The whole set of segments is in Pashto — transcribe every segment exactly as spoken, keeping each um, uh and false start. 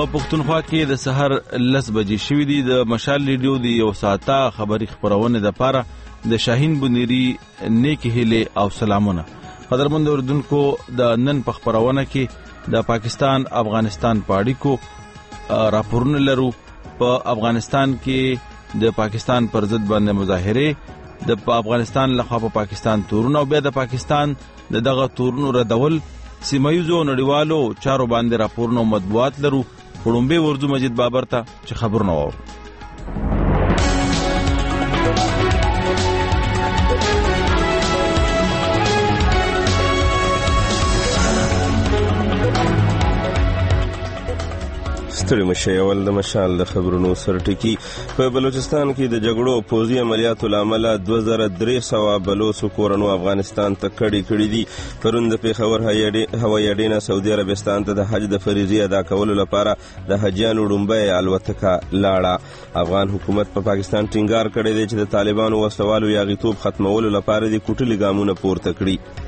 پښتونخوا کې د سحر لس بجې شوې دي. د مشال ریډیو د یو ساعته خبري خبرونه د پاره د شاهین بنيري نیکی هله او سلامونه. قدرمن اوردونکو د نن په خبرونه کې د پاکستان افغانستان پاړیکو راپورونه لرو. په افغانستان کې د پاکستان پر ضد باندې مظاهره د افغانستان لخوا په پاکستان تورونه او بیا د پاکستان د دغه تورونو ردول سیمایزو نړیوالو چارو باندې راپورونه او مطبوعات لرو. خړومبه ورځو مجید بابر ته چې خبرونه وو. ستړي مشه اول د مشال د خبرونو سرټکی. په بلوچستان کې د جګړو پوځي عملیاتو لامل دوه زره درې سوه بلوڅو کورنو افغانستان ته کډي کړي دي. پرون د پیښور هوایي اډې نه سعودي عربستان ته د حج د فریضې ادا کولو لپاره د حجیانو ډومبۍ الوتکه لاړه. افغان حکومت په پا پاکستان ټینګار کړی دی چې د طالبانو وسلوالو یاغیتوب ختمولو لپاره د کوټلي ګامونه پورته کړي.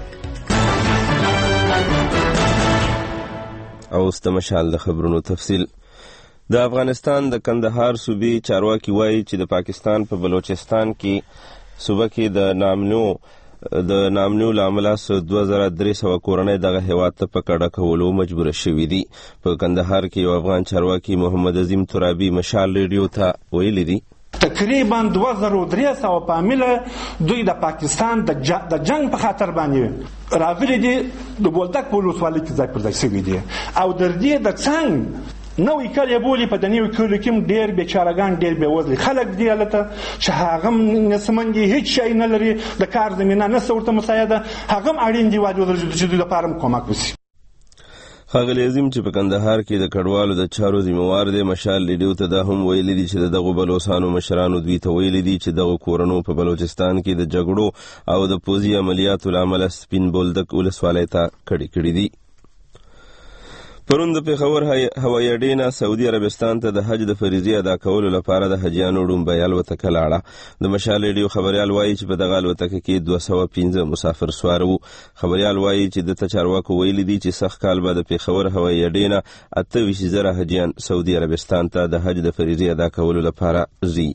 او اوس د مشال د خبرونو تفصیل. د افغانستان د کندهار صوبې چارواکي وایي چې د پاکستان په بلوچستان کې صوبه کې د نامنو د نامنو لامل دوه زره درې سوه کورنۍ دغه هیواد ته په کډه کولو مجبور شوي دي. په کندهار کې یو افغان چارواکي محمد عظیم ترابي مشال ریډیو ته ویلي دي تقریبا دوه زره درې سوه فامیله دوی د پاکستان د جنگ په خاطر باندې راغلي دي. د بولدک په ولسوالۍ کې ځای پر ځای شوي دي او د دې د څنګ نوې کلی بولي. په د نوي کلي کې ډېر بیچارهګان ډېر بېوزلي خلک دي هلته چې هغه هم نسمن دي، هېڅ شی نه لري، د کار زمینه نشته ورته مساعده، هغه هم اړین دي واجب چې دوی لپاره هم کومک وشي. ښاغلی عظیم چې په کندهار کې د کډوالو د چارو ذمہوار دی مشال ریډیو ته دا هم ویلي دي چې د دغو بلوڅانو مشرانو دوی ته ویلي دي چې دغو کورنو په بلوچستان کې د جګړو او د پوځي عملیاتو له امله سپین بولدک ولسوالۍ ته کډې کړي دي. پرون د پیښور هوایي اډې نه سعودي عربستان ته د حج د فریضې ادا کولو لپاره د حجیانو ډومبۍ الوتکه لاړه. د مشال ریډیو خبریال وایي چې په دغه الوتکه کې دوه سوه پنځه مسافر سوار وو. خبریال وایي چې د چارواکو ویلي دي چې سږ کال به د پیښور هوایي اډې نه اته ویشت زره حجیان سعودي عربستان ته د حج د فریضې ادا کولو لپاره ځي.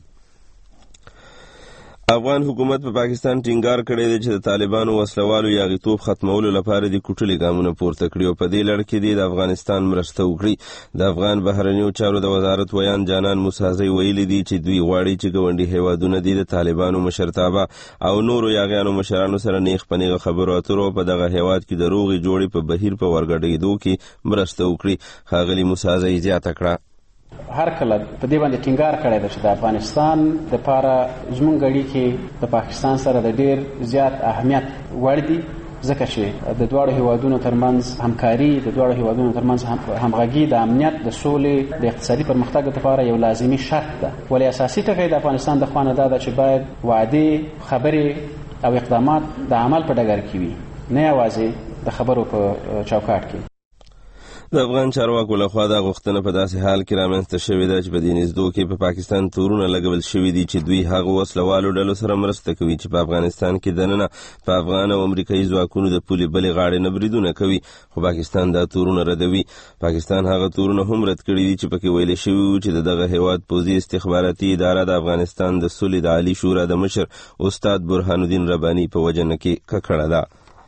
افغان حکومت په پا پاکستان ټینګار کړی دی چې د طالبانو وسلوالو یاغیتوب ختمولو لپاره د کوټلي ګامونه پورته کړي او په دې لړ کې دی د افغانستان مرسته وکړي. د افغان بهرنیو چارو د وزارت ویان جانان موسازی ویلي دي چې دوی غواړي چې ګاونډي هیوادونه دي د طالبانو مشرتابه او نورو یاغیانو مشرانو سره نیغ په نیغه خبرو اترو په دغه هیواد کې د روغې جوړې په بهیر په ورګډېدو کې مرسته وکړي. ښاغلي موسازی زیاته کړه هر کله په دې باندې ټینګار کړی دی چې د افغانستان دپاره زموږ اړیکې د پاکستان سره د ډېر زیات اهمیت وړ دي، ځکه چې د دواړو هیوادونو ترمنځ همکاري، د دواړو هیوادونو ترمنځ همغږي د امنیت، د سولې، د اقتصادي پرمختګ لپاره یو لازمي شرط ده. ولې اساسي ټکی د افغانستان د خوا نه دا ده چې باید وعدې، خبرې او اقدامات د عمل په ډګر کې وي، نه یوازې د خبرو په چوکاټ کې. د افغان چارواکو لخوا دا غوښتنه په داسې حال کې رامنځته شوې ده چې په دې نږدو کې په پاکستان تورونه لګول شوي دي چې دوی هغو وسلوالو ډلو سره مرسته کوي چې په افغانستان کې دننه په افغان او امریکایي ځواکونو د پولې بلې غاړې نه بریدونه کوي، خو پاکستان دا تورونه ردوي. پاکستان هغه تورونه هم رد کړي دي چې پکې ویل شوي وو چې د دغه هیواد پوځي استخباراتي اداره د افغانستان د صلح د عالي شورا د مشر استاد برهان الدین رباني په وجنه کې ککړه ده.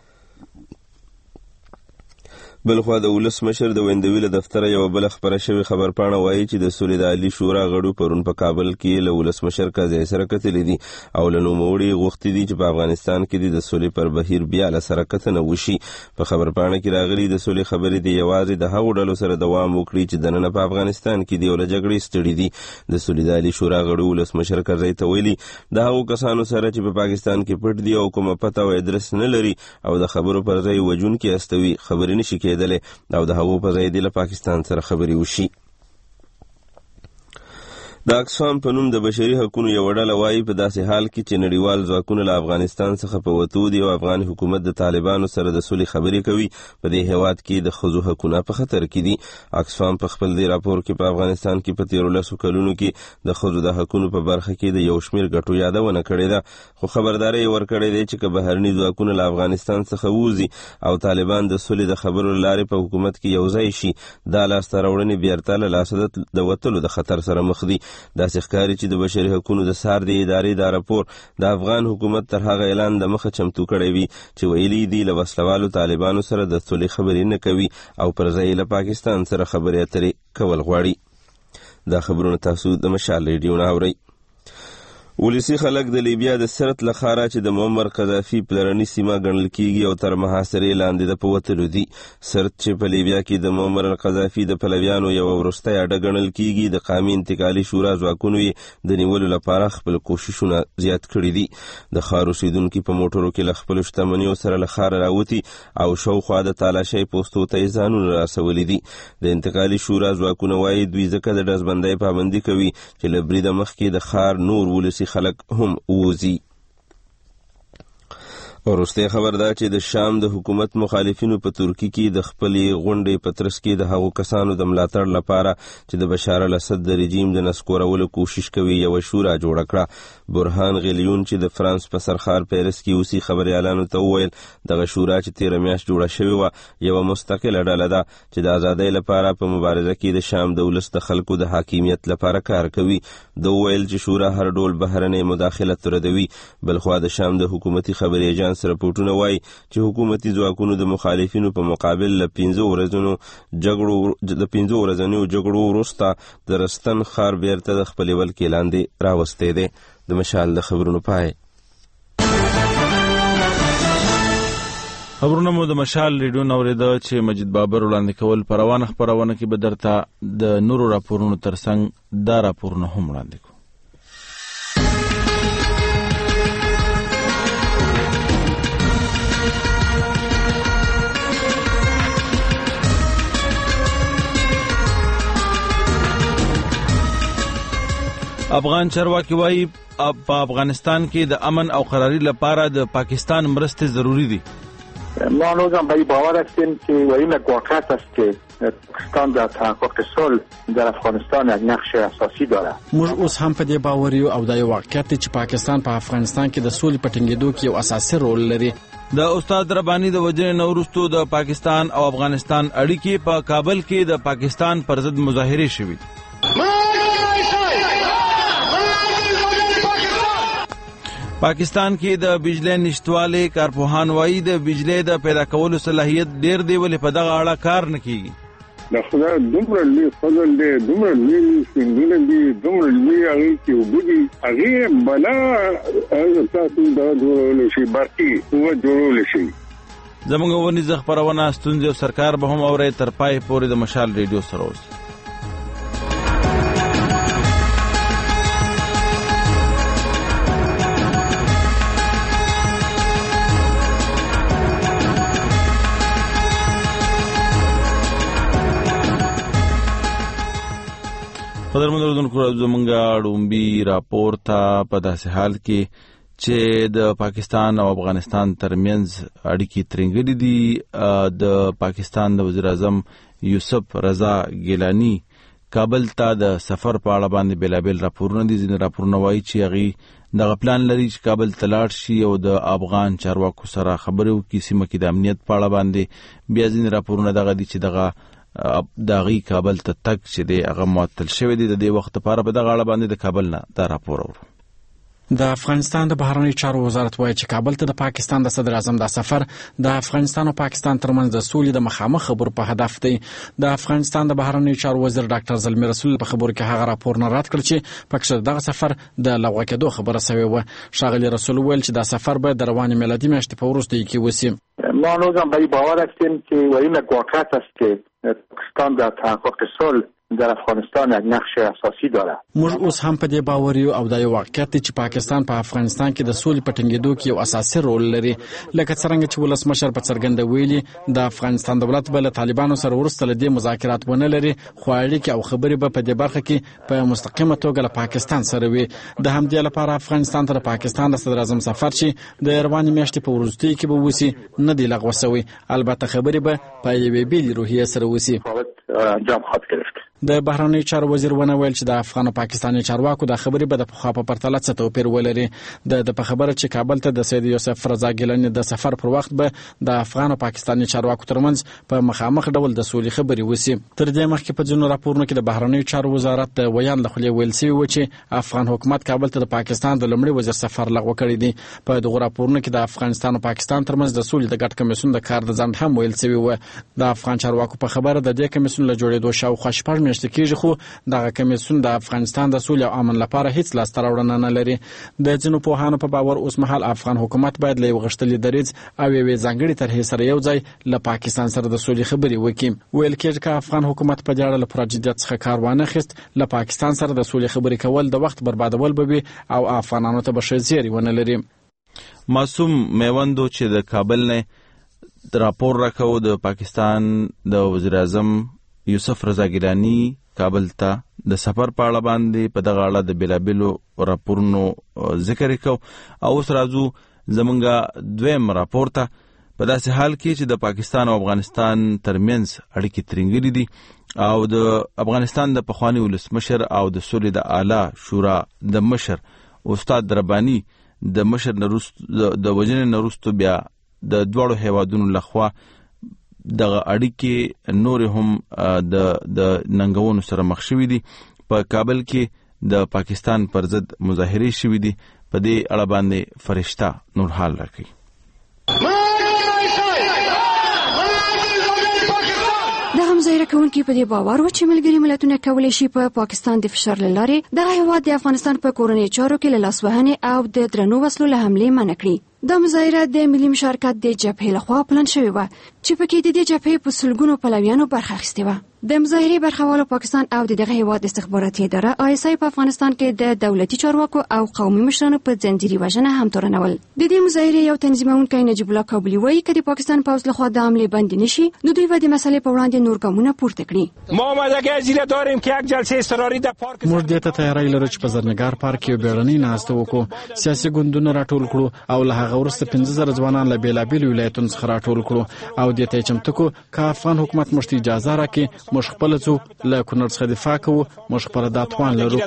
بلخوا د ولس مشر د ویندوي له دفتره یوه بله خپره شوې خبرپاڼه وایي چې د صلح د عالي شورا غړو پرون په کابل کې له ولس مشر کاظم سره کتلي دي او له نوموړي غوښتي دي چې په افغانستان کې د صلح پر بهیر بیا له سره کتنه وشي. په خبرپاڼه کې راغلي د صلح خبرې دي یوازې د هغو ډلو سره دوام وکړي چې دننه په افغانستان کې دي او له جګړې ستړي دي. د صلح د عالي شورا غړو ولس مشر کاظم ته ویلي د هغو کسانو سره چې په پاکستان کې پټ دي او کومه پته او ادرس نه لري او د خبرو پر ځای وجونکي استوي خبرې نشي کېدلی او د هغو په ځای دې له پاکستان سره خبرې وشي. د اکسفام په نوم د بشري حقوقو یو ډله وایي په داسې حال کې چې نړیوال ځواکونه له افغانستان څخه په وتو دي او افغان حکومت د طالبانو سره د صلح خبرې کوي، په دې هیواد کې د ښځو حقونه په خطر کې دي. اکسفام په خپل دې راپور کې په افغانستان کې په تیرو لسو کلونو کې د ښځو د حقونو په برخه کې د یو شمېر ګټو یادونه کړې ده، خو خبرداری یې ورکړې دی چې که بهرني ځواکونه له افغانستان څخه ووځي او طالبان د صلح د خبرو له لارې په حکومت کې یو ځای شي، دا لاسته راوړنې بیرته له لاسه د وتلو د خطر سره مخ دي. داسې ښکاري چې د بشري حقوقو د سار د ادارې دا راپور د افغان حکومت تر هغه اعلان د مخه چمتو کړی وي چې ویلي دي له وسلوالو طالبانو سره د صلح خبرې نه کوي او پر ځای له پاکستان سره خبرې اترې کول غواړي. دا خبرونه تاسو د مشال ریډیو نه اورئ. ولسی خلک د لیبیا د سرت لخاره چې د معمر قذافي پلرنی سیمه ګڼل کیږي او تر محاصرې لاندې د پوتلو دي. سرت چې په لیبیا کې د معمر قذافي د پلویانو یو وروستی اډه ګڼل کیږي، د قومي انتقالي شورا ځواکونو یې د نیولو لپاره خپل کوششونه زیات کړي دي. د ښار اوسیدونکي په موټرو کې له خپلو شتمنیو سره له ښاره راوتي او شاوخوا د تالاشۍ پوستو ته یې ځانونه رسولي دي. د انتقالي شورا ځواکونه وایي دوی ځکه د ډزبندۍ پابندي کوي چې له بریده مخکې د ښار نور ولسي خلک هم ووځي. وروستی خبر دا چې د شام د حکومت مخالفینو په ترکی کې د خپلې غونډې په ترڅ کې د هغو کسانو د ملاتړ لپاره چې د بشار الاسد د رژیم د نسکورولو کوشش کوي یوه شورا جوړه کړه. برهان غلیون چې د فرانس په سرخار پیرس کې اوسي خبریالانو ته وویل دغه شورا چې تیره میاشت جوړه شوې وه یوه مستقله ډله ده چې د ازادۍ لپاره په مبارزه کې د شام د ولس د خلکو د حاکمیت لپاره کار کوي. ده وویل چې شورا هر ډول بهرنۍ مداخلت ردوي. بلخوا د شام د حکومتي خبري ایجانس رپورټونه وایي چې حکومتي ځواکونو د مخالفینو په مقابل له پنځه ورځنو جګړو د پنځه ورځنیو جګړو وروسته د رستن ښار بیرته د خپلې ولکې لاندې راوستی دی. د مشال د خبرونو پای. خبرونه مو د مشال ریډیو نه اورېده چې مجید بابر وړاندې کول په روانه خپرونه کې به درته د نورو راپورونو ترڅنګ دا راپورونه هم وړاندې کوو. افغان چارواکي وایي په افغانستان کې د امن او قراری لپاره د پاکستان مرستې ضروری دي. ما هنوزم به باور هستیم که و این یک واقعیت است که پاکستان در تحقق صلح در افغانستان یک نقش اساسی داره. موږ اوس هم په دې باور یو او دا یو واقعیت دی چې پاکستان په افغانستان کې د سولې په ټینګېدو کې یو اساسي رول لري. د استاد رباني د وجنې نه وروسته د پاکستان او افغانستان اړیکې په کابل کې د پاکستان پر ضد مظاهرې شوې. پاکستان کې د بجلی نشټوالي کارپوهان وایي د بجلی د پیدا کولو صلاحیت ډیر دی ولې په دغه اړه کار نه کیږي. د خدای دومره لوی فضل دی، دومره لوی سیندونه دي، دومره لوی هغې کې اوبه دي، هغې بلا تاسو دا جوړولی شي، برقي قوت جوړولی شي. زموږ ونیزه خپرونه ستونزې او سرکار به هم اورئ. تر پای پورې د مشال ریډیو سره اوسئ. قدرمن اوریدونکو زمونږ ډومبي راپور ته په داسې حال کې چې د پاکستان او افغانستان ترمنځ اړیکې ترنګلې دي. د پاکستان د وزیر اعظم یوسف رضا ګیلانی کابل ته د سفر په اړه باندې بېلابېل راپورونه دي. ځینې راپورونه وایي چې هغې دغه پلان لري چې کابل ته لاړ شي او د افغان چارواکو سره خبرې وکړي سیمه کې د امنیت په اړه باندې. بیا ځینې راپورونه دغه دي چې دغه داغي کابل ته تک چې دی هغه معطل شوی دی. د دې وخت لپاره په دغه اړه باندې د کابل نه دا راپور اورو. د افغانستان د بهرنی چارو وزارت وایي چې کابل ته د پاکستان د صدر اعظم د سفر د افغانستان او پاکستان ترمنځ د سولې د مخامخ خبرو په هدف دی. د افغانستان د بهرنی چارو وزیر ډاکټر زلمی رسول په خبرو کې هغه راپور نه رد کړ چې پکې دغه سفر د لغوه کېدو خبره شوې وه. ښاغلي رسول وویل چې دا سفر به د روانې میلادي میاشتې په وروستیو کې وشي. ما هنوزم به باور هستیم که و این یک واقعیت است که پاکستان در تحقق صلح در افغانستان یک نقش اساسی داره. موږ اوس هم په دې باور یو او دا یو واقعیت دی چې پاکستان په افغانستان کې د سولې په ټینګېدو کې یو اساسي رول لري. لکه څرنګه چې ولسمشر په څرګنده ویلي د افغانستان دولت به له طالبانو سره وروسته له دې مذاکرات ونه لري، خو اړیکې او خبرې به په دې برخه کې په مستقیمه توګه له پاکستان سره وي. د همدې لپاره افغانستان ته د پاکستان د صدر اعظم سفر چې د روانې میاشتې په وروستیو کې به وسی نه دی لغوه شوی، البته خبرې به په یوې بېلې روحیې سره وسی. انجام خواهد گرفت. د بهرنیو چارو وزیر ونه ویل چې د افغان او پاکستاني چارواکو د خبرې به د پخوا په پرتله څه توپیر ولري. د د په خبره چې کابل ته د سید یوسف رضا ګیلاني د سفر پر وخت به د افغان او پاکستاني چارواکو ترمنځ په مخامخ ډول د سولې خبرې وسی. تر دې مخکې په ځینو راپورونو کې د بهرنیو چارو وزارت د ویان له خولې ویل شوی و چې افغان حکومت کابل ته د پاکستان د لومړي وزیر سفر لغوه کړی دی. په دغه راپورونو کې د افغانستان او پاکستان ترمنځ د سولې د ګډ کمیسیون د کار د ځنډ هم ویل شوی و. د افغان چارواکو په خبره د دې کمیسیون له جوړېدو شاوخوا شپږ میاشتې کېږي، خو دغه کمیسیون د افغانستان د سولې او امن لپاره هیڅ لاسته راوړنه نه لري. د ځینو پوهانو په باور اوس مهال افغان حکومت باید له یو غښتلي دریځ او یوې ځانګړې طرحې سره یو ځای له پاکستان سره د سولې خبرې وکړي. ویل کېږي چې افغان حکومت په دې اړه له پوره جدیت څخه کار وانخیست، له پاکستان سره د سولې خبرې کول د وخت بربادول به وي او افغانانو ته به ښه زیری ونه لري. معصوم میوندو چې د کابل نه راپور راکاو د پاکستان د وزیر اعظم یوسف رضا ګیلاني کابل ته د سفر په اړه باندې په دغه اړه د بیلابیلو راپورونو ذکر وکاو. او اوس راځو زمونږ دویم راپور ته. په داسې حال کې چې د پاکستان او افغانستان ترمنځ اړیکې ترنګلې دي او د افغانستان د پخوانی ولسمشر او د سولې د اعلی شورا د مشر استاد رباني د مشر نروست د وجنې نروست بیا د دوړو هیوادونو لخوا دغه اړیکې نور هم د د ننګونو سره مخ شوې دي. په کابل کې د پاکستان پر ضد مظاهرې شوې دي. په دې اړه باندې فرشته نور حال راکړي. د همزایره کوونکي په دې باور و چې ملګري ملتونه کولی شي په پا پاکستان د فشار له لارې دغه هیواد د افغانستان په کورنۍ چارو کې له لاسوهنې او د درنو وسلو له حملې منع کړي. دا مظاهره د ملي مشارکت د جبهې لخوا پلان شوې وه چې پکې د دې جبهې په سلګونو پلویانو برخه اخیستې وه. د مظاهرې برخوالو پاکستان او دغه هیواد استخباراتي اداره آی اس آی په افغانستان کې د دولتي چارواکو او قومي مشرانو په ځنځیري وژنه هم تورنول. د دې مظاهرې یو تنظیمونکی نجیب الله کابلي وایي چې د پاکستان پوځ لخوا د حملې بند نشي نو دوی به د مسلې په وړاندې نور ګامونه پورته کړي. ما آمادگی زیرا داریم که یک جلسه اضطراری در پارک موږ دې ته تیاری لرو چې په زرنګار پارک یو بیړنۍ ناسته وکړو، سیاسي ګوندونه راټول کړو او له هغه وروسته پنځه زره ځوانان له بیلابیلو ولایتونو څخه راټول کړو او دې ته چمتو کو که افغان حکومت موږ ته اجازه راکړي موږ خپل ځو له کونړ څخه دفاع کوو، موږ خپل د توان لرو.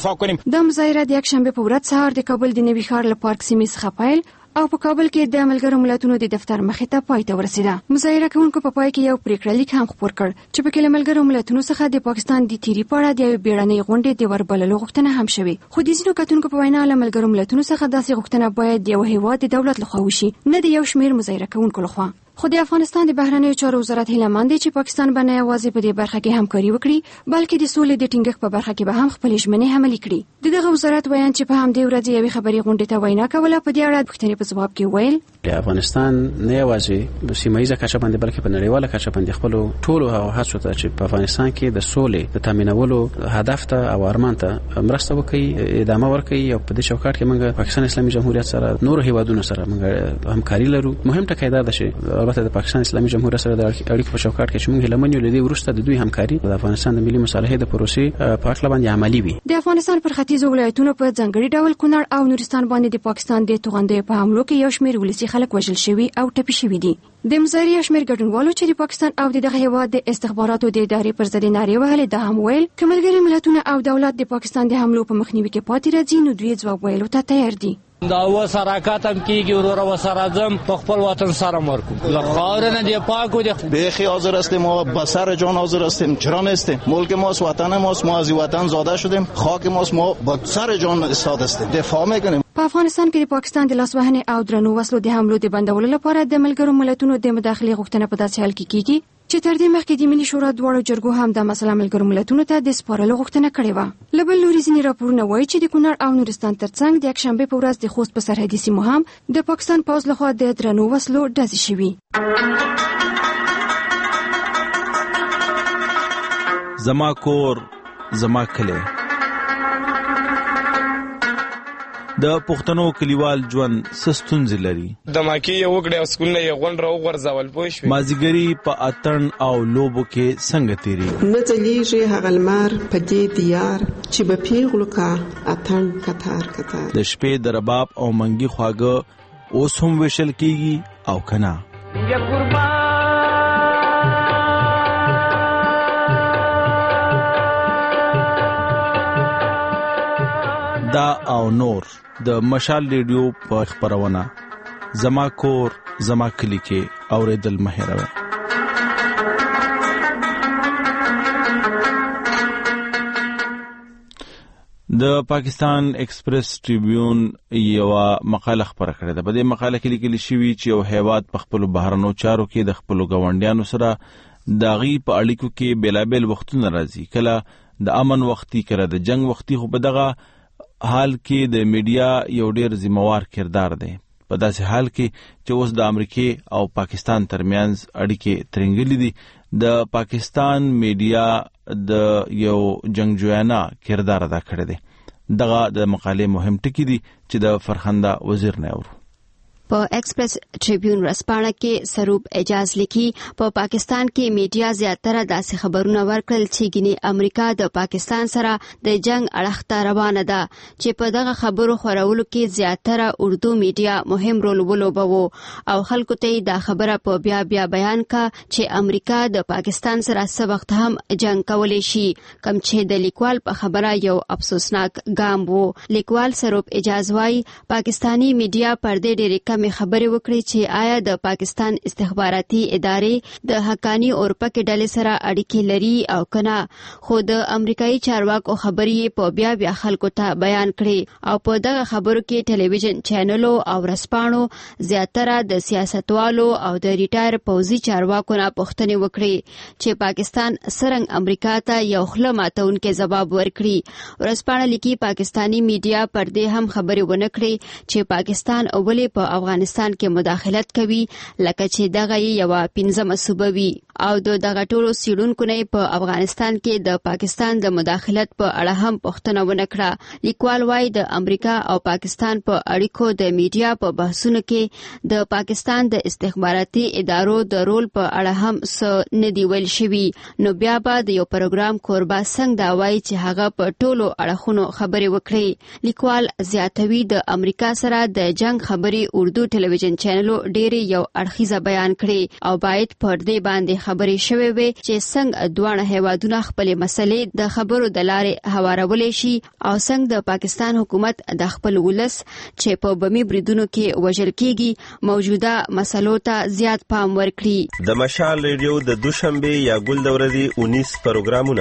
د مظاهره د یکشنبه په ورځ سهار د کابل د نوي ښار له پارک سیمې څخه پیل او په کابل کې د ملګرو ملتونو د دفتر مخې ته پای ته ورسیده. مظاهره کوونکو په پای کې یو پریکړه لیک هم خپور کړ چې په کې له ملګرو ملتونو څخه د پاکستان د تیری په اړه د یو بیړنۍ غونډې د وربللو غوښتنه هم شوې. خو د ځینو کتونکو په وینا له ملګرو ملتونو څخه داسې غوښتنه باید د یو هیواد د دولت لخوا وشي، نه د یو شمېر مظاهره کوونکو لخوا. خو د افغانستان د بهرنیو چارو وزارت هیله مند دی چې پاکستان به نه یوازې په دې برخه کې همکاري وکړي بلکې د سولې د ټینګښت په برخه کې به هم خپلې ژمنې عملي کړي. د دغه وزارت ویان چې په همدې ورځ یوې خبري غونډې ته وینا کوله په دې اړه پوښتنې په ځواب کې ویل د افغانستان نه یوازې په سیمه ییزه کچه باندې بلکې په نړیواله کچه باندې خپل ټولو هغه هڅو ته چې په افغانستان کې د سولې د تامینولو هدف ته او ارمان ته مرسته وکړي، ادامه ورکړي او په دې چوکاټ کې موږ پاکستان اسلامي جمهوریت سره نور هیوادونو سره موږ همکاري لرو. مهم ټکی دا ده چې البته د پاکستان اسلامي جمهوریت سره د اړیکو په چوکاټ کې چې موږ لمنیو لدی ورسته د دوی همکاري د افغانستان د ملي مصالحې د پروسې په اړه باندې عملی وي. د افغانستان پر ختیځو ولایتونو په ځنګړي ډول کونړ او نورستان باندې د پاکستان د توغندې په حملو کې یو شمېر ولسي خلک وژل شوي او ټپي شوي دي. د مظاهرې شمېر ګډونوالو چې د پاکستان او دغه هیواد د استخباراتو د ادارې پر ضد نارې وهلې دا هم ویل چې ملګري ملتونه او دولت د پاکستان د حملو په مخنیوي کې پاتې راځي نو دوی ځواب ویلو ته تیار دي. دا و سرکات هم کیږي ورور و سرازم په خپل وطن سره مرکو لخوار نه دی پاکو دی بیخی حاضر هستیم ما با سر جان حاضر هستیم. چرا نیستیم؟ ملک ماست، وطن ماست، ما از وطن زاده شدیم، خاک ماست، ما با سر جان استاد هستیم، دفاع میکنیم. په افغانستان کې د پاکستان د لاسوهنې او درنو وسلو د حملو د بندولو لپاره د ملګرو ملتونو د مداخلې غوښتنه په داسې حال کې کیږي چې تر دې مخکې د ملي شورا دواړو جرګو هم د مسله ملګرو ملتونو ته د سپارلو غوښتنه کړې وه. له بل لوري ځینې راپورونه وایي چې د کونړ او نورستان ترڅنګ د یکشنبې په ورځ د خوست په سرحدي سیمو هم د پاکستان پوځ لخوا د درنو وسلو ډزې شوي. زما کور زما کلی. د پښتنو کلیوال ژوند څه ستونزې لري؟ د ماکي یو وګړي او سکولونه یې غونډه وغورځول پوه شوې. مازیګري په اتڼ او لوبو کې څنګه تېرېږي؟ نه ځلیږي هغه لمر په دې دیار چې به پیغلو کا اتڼ کتار کتار. د شپې د رباب او منګي خواږه اوس هم ویشل کېږي او که نه؟ دا او نور د مشال ریډیو په خبرونه زما کور زما کلی کې اوریدل مه هېروئ. د پاکستان ایکسپریس ټریبیون یو مقاله خبره کړې ده. په دې مقاله کې لیکل شوی چې یو هیواد په خپل بهرنیو چارو کې د خپل غونډیانو سره داغي په اړیکو کې بیلابل وختونه راځي، کله د امن وختي، کله د جنگ وختي. خو په دغه حال کې د میډیا یو ډیر ذمہوار کردار دی، په داسې حال کې چې اوس د امریکای او پاکستان ترمنځ اړیکې ترنګلې دي. د پاکستان میډیا د یو جنگجویانه کردار ادا کړی دی. دغه د مقالې مهم ټکی دي چې د فرخنده وزیر نه اورو. په ایکسپریس ټریبیون ورځپاڼه کې سروب اجاز لیکي په پاکستان کې میډیا زیاتره داسې خبرونه ورکړل چې ګینه امریکا د پاکستان سره د جنگ اړخ ته روانه ده، چې په دغه خبرو خورولو کې زیاتره اردو میډیا مهم رول ولوباوه او خلکو ته دا خبره په بیا بیا بیان کا چې امریکا د پاکستان سره څه وخت هم جنگ کولای شي، کم چې د لیکوال په خبره یو افسوسناک ګام وو. لیکوال سروب اجاز وايي پاکستانی میډیا پر دې ډېر مې خبرې وکړې چې آیا د پاکستان استخباراتي ادارې د حقانی اورپکې ډلې سره اړیکې لري او کنه، خو د امریکایي چارواکو خبرې په بیا بیا خلکو ته بیان کړې او په دغه خبرو کې ټلویزیون چینلو او رسپانو زیاتره د سیاستوالو او د ریټایر پوځي چارواکو نه پوښتنې وکړې چې پاکستان څنګه امریکا ته یو خله ماتونکې ځواب ورکړي. ورسپانه لیکي پاکستانی میډیا پر دې هم خبرې ونه کړې چې پاکستان اولې په افغانستان کې مداخلت کوي، لکه چې دغه یو پنځمه صوبه وي او دغه ټولو سیډونکو نه په افغانستان کې د پاکستان د مداخلت په اړه هم پوښتنه ونه کړه. لیکوال وايي د امریکا او پاکستان په اړیکو د میډیا په بحثونو کې د پاکستان د استخباراتي ادارو د رول په اړه هم څه نه دی ویل شوی، نو بیا به د یو پروګرام کوربه څنګه دا وايي چې هغه په ټولو اړخونو خبرې وکړي. لیکوال زیاتوي د امریکا سره د جنگ خبرې اردو ټلویزیون چینلو ډېرې یو اړخیزه بیان کړي او باید پر دې باندې خبرې شوې وي چې څنګه دوه هیوادونه خپل مسلې د خبرو د لارې هوارولې شي او څنګه د پاکستان حکومت د خپل ولس چې په بمي بریدونو کې وژل کېږي موجوده مسلو ته زیات پام ورکړي. د مشال ریډیو د دوشنبه یا ګل د ورځې اونیس پروګرامونه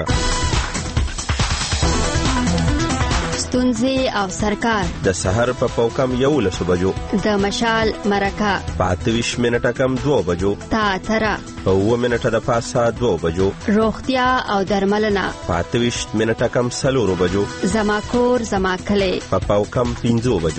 ستونزې او سرکار د سحر په پوکم یو لسو بجو د مشال مرکه په اتویش منټه کم دو بجو تا ترا په و منټه د پاسه دو بجو روغتیا او درملنه په اتویش منټه کم سلورو بجو زما کور زما کلی په پوکم پینځو بجو.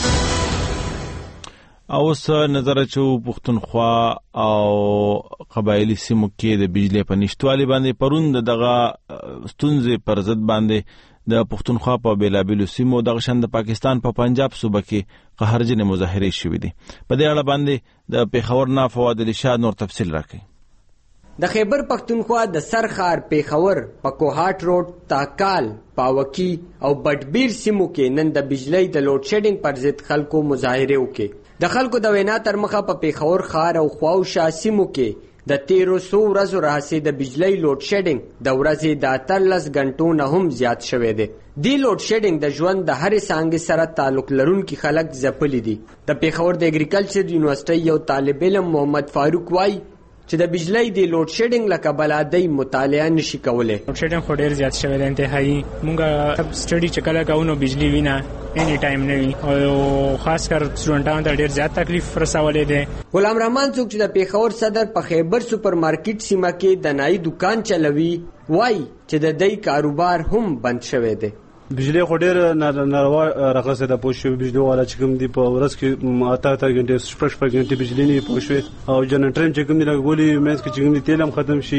اوس نظر چو پښتونخوا او قبایلی سیمو کې د بجلی په نشټوالي باندې پرون دغه ستونزې پر ضد باندې د پښتونخوا په بیلابیلو سیمو دغه شان د پاکستان په پنجاب صوبه کې قهرجن مظاهرې شوې دي. په دې اړه باندې د پیښور نه فواد علي شاه نور تفصیل راکړي. د خیبر پختونخوا د سرخار پیښور په کوهاټ روډ تاکال پاوکی او بټبیر سیمو کې نن د بجلی د لوډ شیډینګ پر ضد خلکو مظاهره وکړي. د خلکو د وینا تر مخه په پیښور ښار او خواوشا سیمو کې د تیرو سو ورځو راهیسې د بجلی لوډ شیډینګ د ورځې د اتلس غنټو نه هم زیات شوی دی. دی لوډ شیډینګ د ژوند د هرې څانګې سره تعلق لرونکي خلک ځپلي دي. د پیښور د اګریکلچر یونیورسيټي یو طالب علم محمد فاروق وایي چې د بجلی د لوډ شیډینګ لکه بلادۍ مطالعه نشي کولای. لوډ شیډینګ خو ډیر زیات شوی دی انتهایی. مونږ سټډي چې کله کوو نو بجلی وینا اني ټایم نه وي او خاص کر سټوډنټانو ته ډیر زیات تکلیف رسولې ده. غلام رحمان څوک چې د پیښور صدر په خیبر سپر مارکیټ سیمه کې د نای دکان چلوي وایي چې د دې کاروبار هم بند شوی دی. بجلی خو ډیر ناروا راغسه د پوښښ بجلی والا چې کوم دی په ورځ کې اته اته غنټې شپږ شپږ غنټې بجلی نه پوښښ او جنریټر چې کوم دی لګولي مېز کې چې کوم دی تیل هم ختم شي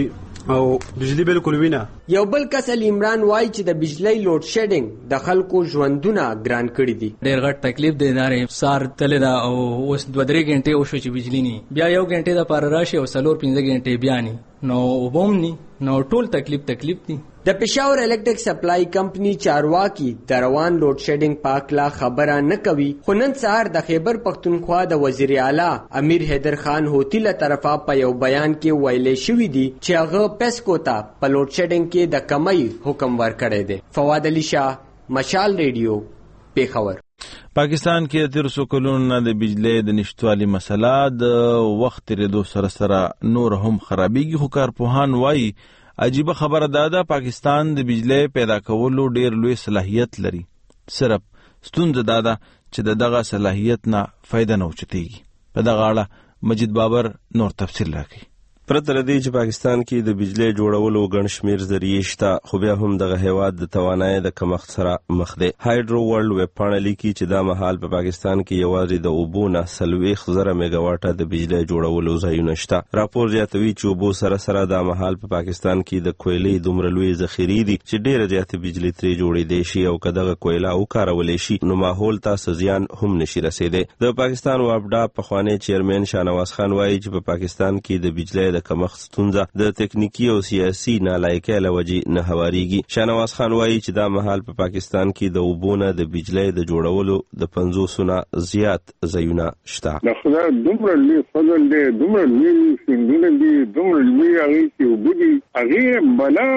او بجلی بالکل وینا. یو بل کس عمران وای چې د بجلی لوډ شیډینګ د خلکو ژوندونه ګران کړي دي. ډېر غټ تکلیف دی دارې سار تل دا او اوس دوه درې غنټې وشو چې بجلی نه بیا یو غنټې د پار راشي او سلور پنځه غنټې بیا نه نو وبوم نه نو ټول تکلیف تکلیف دي. د پېښور الکتریک سپلای کمپنی چارواکي د روان لوډ شیډینګ په اړه خبره نه کوي، خو نن سهار د خیبر پښتونخوا د وزیر اعلی امیر حیدر خان هوتی له طرفه په یو بیان کې ویلې شوې دي چې هغه پیسکو ته په لوډ شیډینګ کې د کمی حکم ورکړی دی. فواد علي شاه، مشال ریډیو، پېښور. پاکستان کې تیر څو کلونو نه د بجلی د نشټوالي مسله د وخت تیریدو سره سره نور هم خرابېږي، خو کارپوهان وایي عجیبه خبره دا ده پاکستان د بجلی پیدا کولو ډیر لوی صلاحیت لري، صرف ستونزه دا ده چې د دغه صلاحیت نه فایده نه اوچتېږي. په دغه اړه مجید بابر نور تفصیل راکړي. پرته له دې چې پاکستان کې د بجلی جوړولو ګڼ شمېر ذریعې شته، خو بیا هم دغه هیواد د توانایۍ د کمښت سره مخ دی. هایډرو ورلډ ویب پاڼه لیکي چې دا مهال په پاکستان کې یوازې د اوبو نه څلوېښت زره میګا واټه د بجلی جوړولو ځایونه شته. راپور زیاتوي چې اوبو سره سره دا مهال په پاکستان کې د کویلې دومره لوی ذخیرې دي چې ډېره زیاته بجلی ترې جوړېدی شي، او که دغه کویله وکارولی شي نو ماحول ته څه زیان هم نشي رسېدی. د پاکستان وابډا پخوانی چیرمن شاهنواز خان وایي چې په پاکستان کې د بجلی د کمښت ستونزه د تکنیکی او سیاسي نالایکۍ له وجې نه هواریږي. شاهنواز خان وایي چې دا مهال په پاکستان کې د اوبو نه د بجلی د جوړولو د پنځوسو نه زیات ځایونه شته. د خدای دومره لوی فضل دی، دومره لوی سیندونه دي، دومره لوی هغې کې اوبه دي، هغې بلا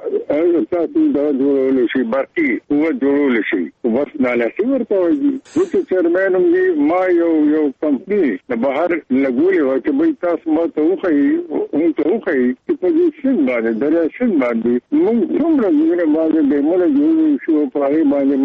تاسو دا جوړولی شي، برقي قوت جوړولی شي، خو بس نالاسي ورته وایي. زه چې چیرمین هم دي، ما یو یو کمپني د بهر لګولې وه چې بهی تاسو ما ته وښیي ته وښیي چې په دې سیند باندې دریا سیند باندې موږ څومره ځایونه باندې ډیمونه جوړ شو، په هغې باندې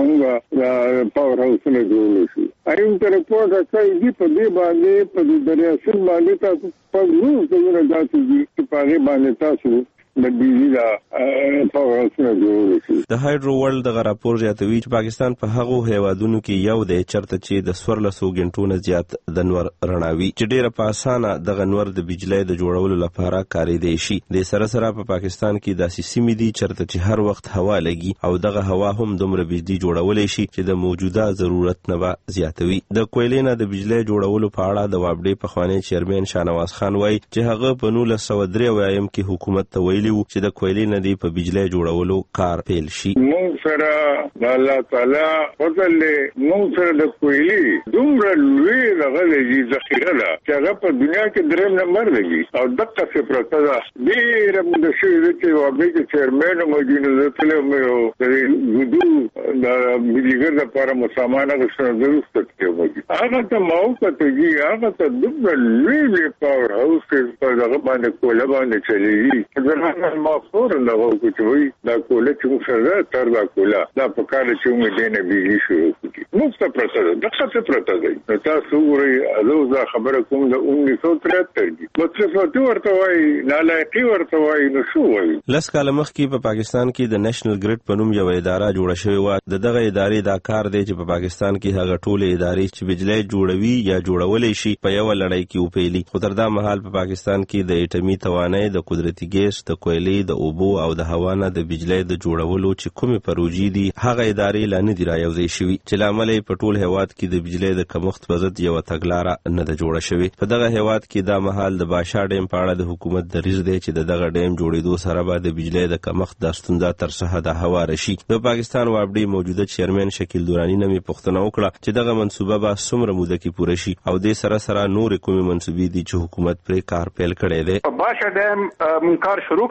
موږ پاور هاوسونه جوړ شو. هغې ته رپورټ راکوي دي په دې باندې په دې دریا سیند باندې تاسو په نور ځایونه داسې دي چې په هغې باندې تاسو د بجلی دا پاور هاوسونه جوړ شي. د هایډرو ورلډ دغه راپور زیاتوي چې پاکستان په هغو هیوادونو کې یو دی چرته چې د څوارلسو غنټو نه زیات د نور رڼاوي، چې ډیره په اسانه دغه نور د بجلی د جوړولو لپاره کارېدی شي. د سره سره په پاکستان کې داسې سیمې دي چرته چې هر وخت هوا لګي او دغه هوا هم دومره بجلی جوړولی شي چې د موجوده ضرورت نه به زیاتوي. د کویلې نه د بجلی جوړولو په اړه د وابډې پخوانی چیرمن شاهنواز خان وایي چې هغه په نولس سوه درې اویایم کې حکومت ته ویلي چې د کویلې نه دی په بجلی جوړولو کار پیل شي. موږ سره د الله تعالی فضل دی، موږ سره د کویلې دومره لوی دغه دی ذخیره ده چې هغه په دنیا کې درېیم نمبر لګي او دقسې پرته ده. ډېره موده شوې ده چې وابډې کې چیرمین وم نو زه تللی وم یو د ودو د بجلیګر دپاره مو سامان اخیستنه زه وروسته تللی وم. هغه ته ما وکتلي هغه ته دومره لوی لوی پاور هاوس کې په دغه باندې کوله باندې چلېږي. ما فورا دغه وکړو چې وایي دا کوله چې موږ سره ده تر دا کوله دا په کار ده چې موږ دې نه بجلي شروع کړي. موږ ته پرته ده، دقسې پرته دی. نو تاسو وګورئ زه اوس دا خبره کوم د انیس سو ترهتر کې مصرفاتي ورته وایي، نالایقي ورته وایي، نو شو وایي. لس کاله مخکې په پاکستان کې د نیشنل ګریډ په نوم یوه اداره جوړه شوې وه. د دغه ادارې دا کار دی چې په پاکستان کې هغه ټولې ادارې چې بجلی جوړوي یا جوړولی شي په یوه لړۍ کې وپیلي. خو تر دا مهال په پاکستان کې د اټمي توانایي، د قدرتي ګیس، د کویلې، د اوبو او د هوا نه د بجلی د جوړولو چې کومې پروژې دي هغه ادارې لا نه دي رایوځای شوي، چې له امله په ټول هیواد کې د بجلی د کمښت په ضد یوه تګلاره نه ده جوړه شوې. په دغه هیواد کې دا مهال د باشا ډیم په اړه د حکومت دریځ دی چې د دغه ډیم جوړېدو سره به د بجلی د کمښت دا ستونزه تر څه حده هواره شي. د پاکستان وابډې موجوده چیرمن شکیل دوراني نه مې پوښتنه وکړه چې دغه منصوبه به څومره موده کې پوره شي او دې سره سره نورې کومې منصوبې دي چې حکومت پرې کار پیل کړی دی. باشا ډیم مونږ کار شروع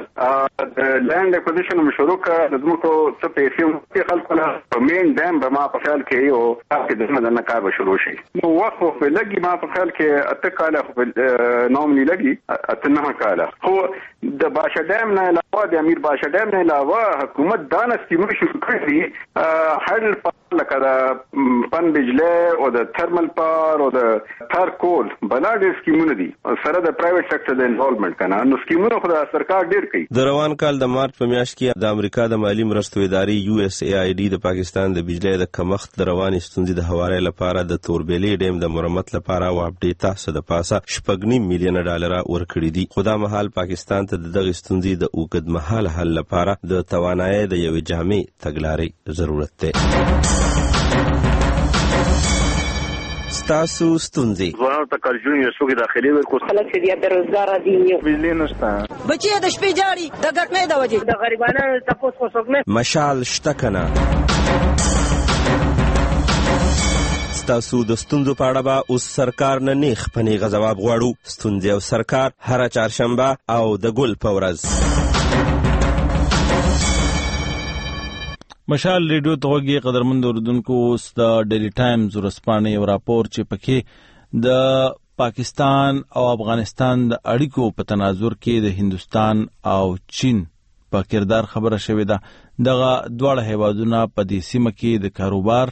کړ، لینډ اکوزیشن هم شروع کړ، د ځمکو څه پیسې هم خلکو له په مین ډیم به ما په خیال کې یو کار کې د نه کار به شروع شي. نو وخت خو به لګي، ما په خیال کې اته کاله خو نومني لګي، اته نه کاله. خو د باشا ډیم نه علاوه د امیر باشا ډیم نه علاوه حکومت دا نه سکیمونه شروع کړي. هر کنونشنل پاور لکه د پن بجلی او د تھرمل پاور او د تار کول بلا ډېر سکیمونه دي سره د پرایویټ سکتور د انوالومنت کنه نو سکیمونه خو د سرکار ډېر کوي. د روان کال د مارچ په میاشت کې د امریکا د مالی مرستو ادارې یو اس ای آی ډي د پاکستان د بجلی د کمښت د روانې ستونزې د هواري لپاره د توربېلې ډیم د مرمت لپاره او اپډیټ څه د پاسه شپږ نیم میلیون ډالر ورکړي دي. خو دا مهال پاکستان ته د دغه ستونزې د اوږد مهال حل لپاره د توانایي د یوې جامع تګلارې ضرورت دی. ستاسو ستونزې ځوانانو ته کارجوړي یو څوک داخلي ورکو خلک چې بیا بیروزګار دي بجلی نشته بچي د شپې جاړي د ګټنې د وجې د غریبانو تاسو خو څوک نه مشال شته کنه. ستاسو د ستونزو په اړه به اوس سرکار نه نیغ په نیغه ځواب غواړو. ستونزې او سرکار هره چهارشنبه او د ګل په ورځ. مشال ریډیو ته وګورئ قدرمن اوردونکو. اوس د ډیلی ټایمز ورځپاڼې یو راپور چې پکې د پاکستان او افغانستان د اړیکو په تناظر کې د هندوستان او چین په کردار خبره شوې ده. دغه دواړه هیوادونه په دې سیمه کې د کاروبار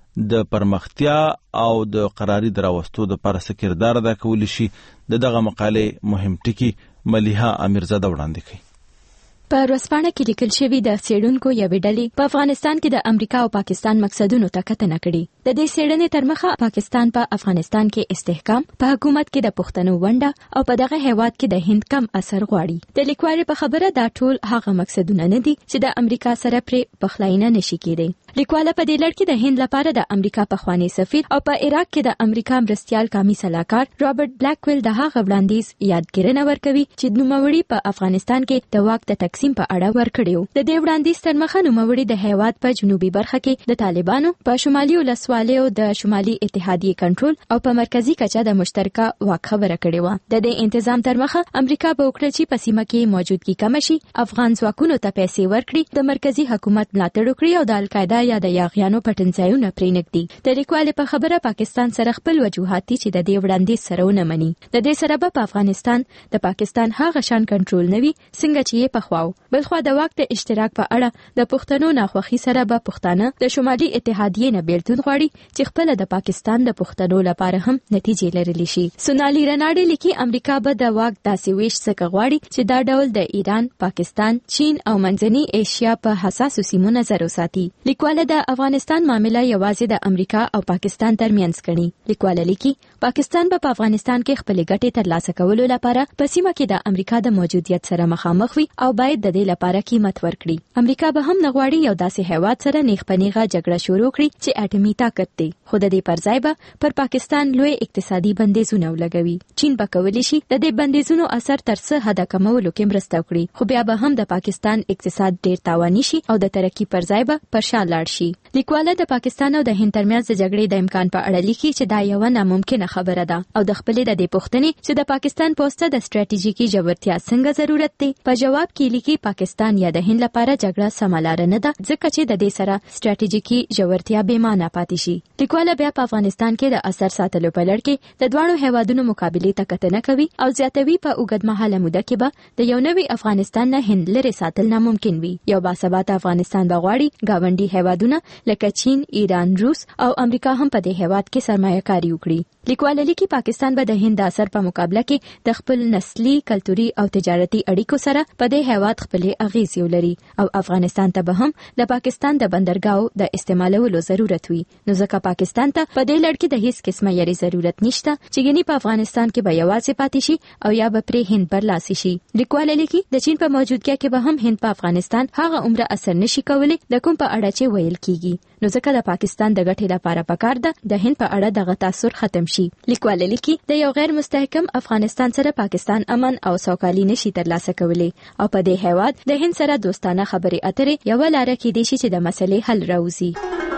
د پرمختیا او د قراري دراوستو د پر کردار ادا کولی شي. دغه مقاله مهم ټکی ملیحه امیرزاده وړاندې کوي. په ورځپاڼه کې لیکل شوی د څېړونکو یوې ډلې په افغانستان کې د امریکا او پاکستان مقصدونو ته کتنه کړې. د دې څېړنې تر مخه پاکستان په افغانستان کې استحکام، په حکومت کې د پښتنو ونډه او په دغه هیواد کې د هند کم اثر غواړي. د لیکوال په خبره دا ټول هغه مقصدونه نه دي چې د امریکا سره پرې پخلاینه نشي کېدی. لیکوال په دې لړ کې د هند لپاره د امریکا پخوانی سفیر او په عراق کې د امریکا مرستیال قومي سلاکار رابرټ بلیکویل د هغه وړاندیز یادګیرنه ورکوي چې نوموړي په افغانستان کې د واک د تقسیم په اړه ورکړیو. د دې وړاندیز تر مخه نوموړي د هیواد په جنوبي برخه کې د طالبانو په شمالي ولسوالیو د شمالي اتحادیې کنټرول او په مرکزی کچه د مشترکه واک خبره کړې و. د دې تنظیم تر مخه امریکا به وکړي چې په سیمه کې موجودګي کم شي، افغان ځواکونو ته پیسې ورکړي، د مرکزی حکومت ملاتړ وکړي او د القاعده یا د یاغیانو پټنځایونه پرې نږدي. د لیکوال په خبره پاکستان سره خپل وجوهات دي چې د دې وړاندیز سره ونه مني. د دې سره په افغانستان د پاکستان هغه شان کنټرول نوي څنګه چې یې پخواو. بلخو د واک د اشتراک په اړه د پښتنو ناخوښي سره به پښتانه د شمالي اتحادیې نه بیلتون غواړي چې خپل د پاکستان د پښتنو لپاره هم نتیجې لرلی شي. سونالي رناډي لیکي امریکا به د واک داسې ویش څخه غواړي چې دا ډول د ایران، پاکستان، چین او منځنۍ ایشیا په حساسو سیمو نظر وساتي. لیکواله د افغانستان معاملې یوازې د امریکا او پاکستان ترمنځ کړي. لیکواله لیکي پاکستان به په افغانستان کې خپل ګټې ترلاسه کولو لپاره په سیمه کې د امریکا د موجودیت سره مخامخ وي او باید د دې لپاره قیمت ورکړي. امریکا به هم نغواړي یو داسې هیواد سره نیغ په نیغه جګړه شروع کړي چې اټومي طاقت دی، خو د دې پر ځای به پر پاکستان لوی اقتصادي بندیزونه ولګوي. چین به کولی شي د دې بندیزونو اثر تر څه حد کمولو کې مرسته وکړي، خو بیا به هم د پاکستان اقتصاد ډیر تاواني شي او د ترقی پر ځای به پر شا لاړ شي. لیکواله د پاکستان او د هند ترمنځ د جګړې د امکان په اړه لیکي چې دا یو ناممکنه خبره ده او د خپلې د دې پوښتنې چې د پاکستان پوسټه د ستراتیژیکي ژورتیا څنګه ضرورت دی په جواب کې لیکي پاکستان یا د هند لپاره جګړه سمه لار نه ده ځکه چې د دې سره ستراتیژیکي ژورتیا بې معنی پاتې شي. لیکواله بیا په افغانستان کې د اثر ساتلو په لړ کې د دواړو هیوادونو مقابلې ته کتنه کوي او زیاتوي په اوږد مهاله موده کې به د یو نوي افغانستان نه هند لري ساتل ناممکن وي. یو باثباته افغانستان به غواړي ګاونډي هیوادونه لکه چین، ایران، روس او امریکا هم په دې هیواد کې سرمایه کاری وکړي. لیکواله لیکي پاکستان به د هند د اثر په مقابله کې د خپل نسلي، کلتوري او تجارتي اړیکو سره په دې هیواد خپلې اغیزې ولري او افغانستان ته به هم د پاکستان د بندرګاو د استعمالولو ضرورت وي. نو ځکه پاکستان ته په دې لړ کې د هیڅ قسمه یاري ضرورت نشته چې ګنې په افغانستان کې به یوازې پاتې شي او یا به پرې هند برلاسي شي. لیکواله لیکي د چین په موجودګۍ کې به هم هند په افغانستان هغه عمره اثر نشي کولی د کوم په اړه چې ویل کیږي. نو ځکه د پاکستان د ګټې لپاره پکار ده د هند په اړه دغه تاثر ختم شي. لیکواله لیکي د یو غیر مستحکم افغانستان سره پاکستان امن او سوکالي نشي ترلاسه کولی او په دې هیواد د هند سره دوستانه خبرې اترې یو لاره کې دي چې د مسلې حل راوځي.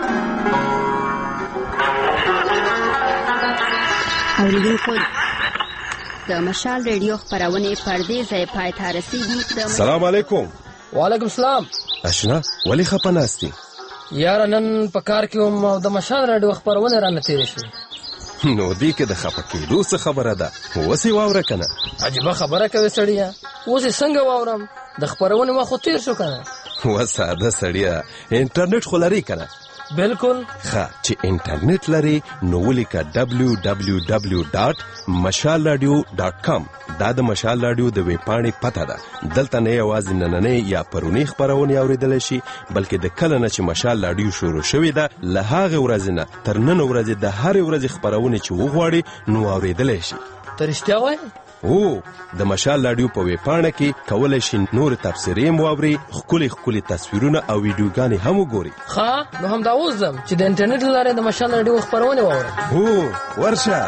اوریدونکو د مشال ریډیو خبرونه پردې ځای پای ته رسیدي. سلام علیکم. وعلیکم السلام. اشنا ولی خپناستی یار نن په کار کې هم او د مشال ریډیو خبرونه را نتیری شي. نو دې کې د خپکېدو څه خبره ده؟ وسی واوره کنه. عجیبه خبره کوي سړیا. اوس څنګه واورم؟ د خبرونه وخت تیر شو کنه. و ساده سړیا انټرنیټ خو لري کنه. بالکل. ښه چې انټرنیټ لري نو ولیکه دبلیو دبلیو دبلیو ډاټ مشال رادیو ډاټ کام. دا د مشال رادیو د ویب پاڼې پته ده. دلته نه یوازې نننۍ یا پرونی خپرونې اوریدلی شي بلکې د کله نه چې مشال رادیو شروع شوې ده له هغې ورځې نه تر نن ورځې د هرې ورځې خپرونې چې وغواړي نو اوریدلی شي. ته رښتیا وایې؟ او د مشال رادیو په ویب پاڼه کې کولی شي نور تبصرې هم واوري، ښکلي ښکلي تصویرونه او ویډیوګانې هم وګوري. ښه نو همدا اوس ځم چې د انټرنیټ له لارې د مشال رادیو خپرونې واورم. هو ورشه.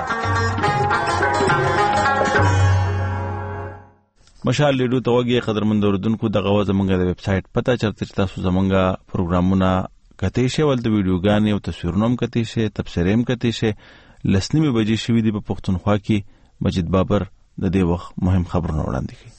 مشال ریډیو ته وګورئ قدرمن اوردونکو. دغه زمونږ د ویب سټ پته چرته تاسو زمونږ پروګرامونه کتئ شئ، ول د ویډیوګانې او تصویرونه هم کتئ شئ، تبصرې هم کتئ شئ. لسنیمې بجې شوي دي په پښتونخوا کې. مجید بابر د دې وخت مهم خبرونه وړاندې کوي.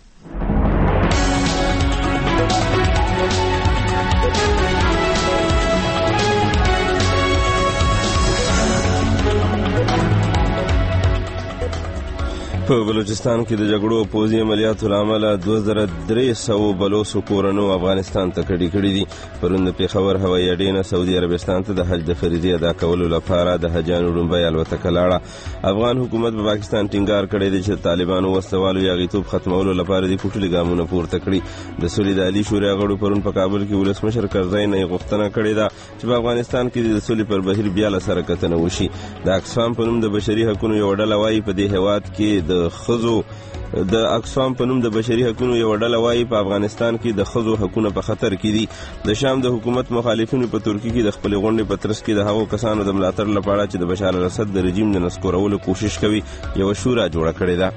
په بلوچستان کې د جګړو او پوځي عملیاتو له امله دوه زره درې سوه بلوڅو کورنو افغانستان ته کډې کړي دي. پرون د پېښور هوایي اډې نه سعودي عربستان ته د حج د فریضې ادا کولو لپاره د حجانو لومړۍ الوتکه لاړه. افغان حکومت په پاکستان ټینګار کړی دی چې طالبانو وسلوالو یاغیتوب ختمولو لپاره د پټلي ګامونه پورته کړي. د سولې د عالي شورا غړو پرون په کابل کې ولسمشر کرزی نه غوښتنه کړې ده چې په افغانستان کې د سولې پر بهیر بیا له سره کتنه وشي. د اکسفام په نوم د بشري حقوقو یو ډله وایي په دې هیواد کې د خزو د اکسفام په نوم د بشري حقوقو یو ډله وایي په افغانستان کې د خزو حقوقونه په خطر کې دي. د شام د حکومت مخالفینو په ترکیه کې د خپل غونډې په ترڅ کې د هغو کسانو د ملاتړ لپاره چې د بشار الاسد د رژیم د نسکورولو کوشش کوي یو شورا جوړه کړې ده.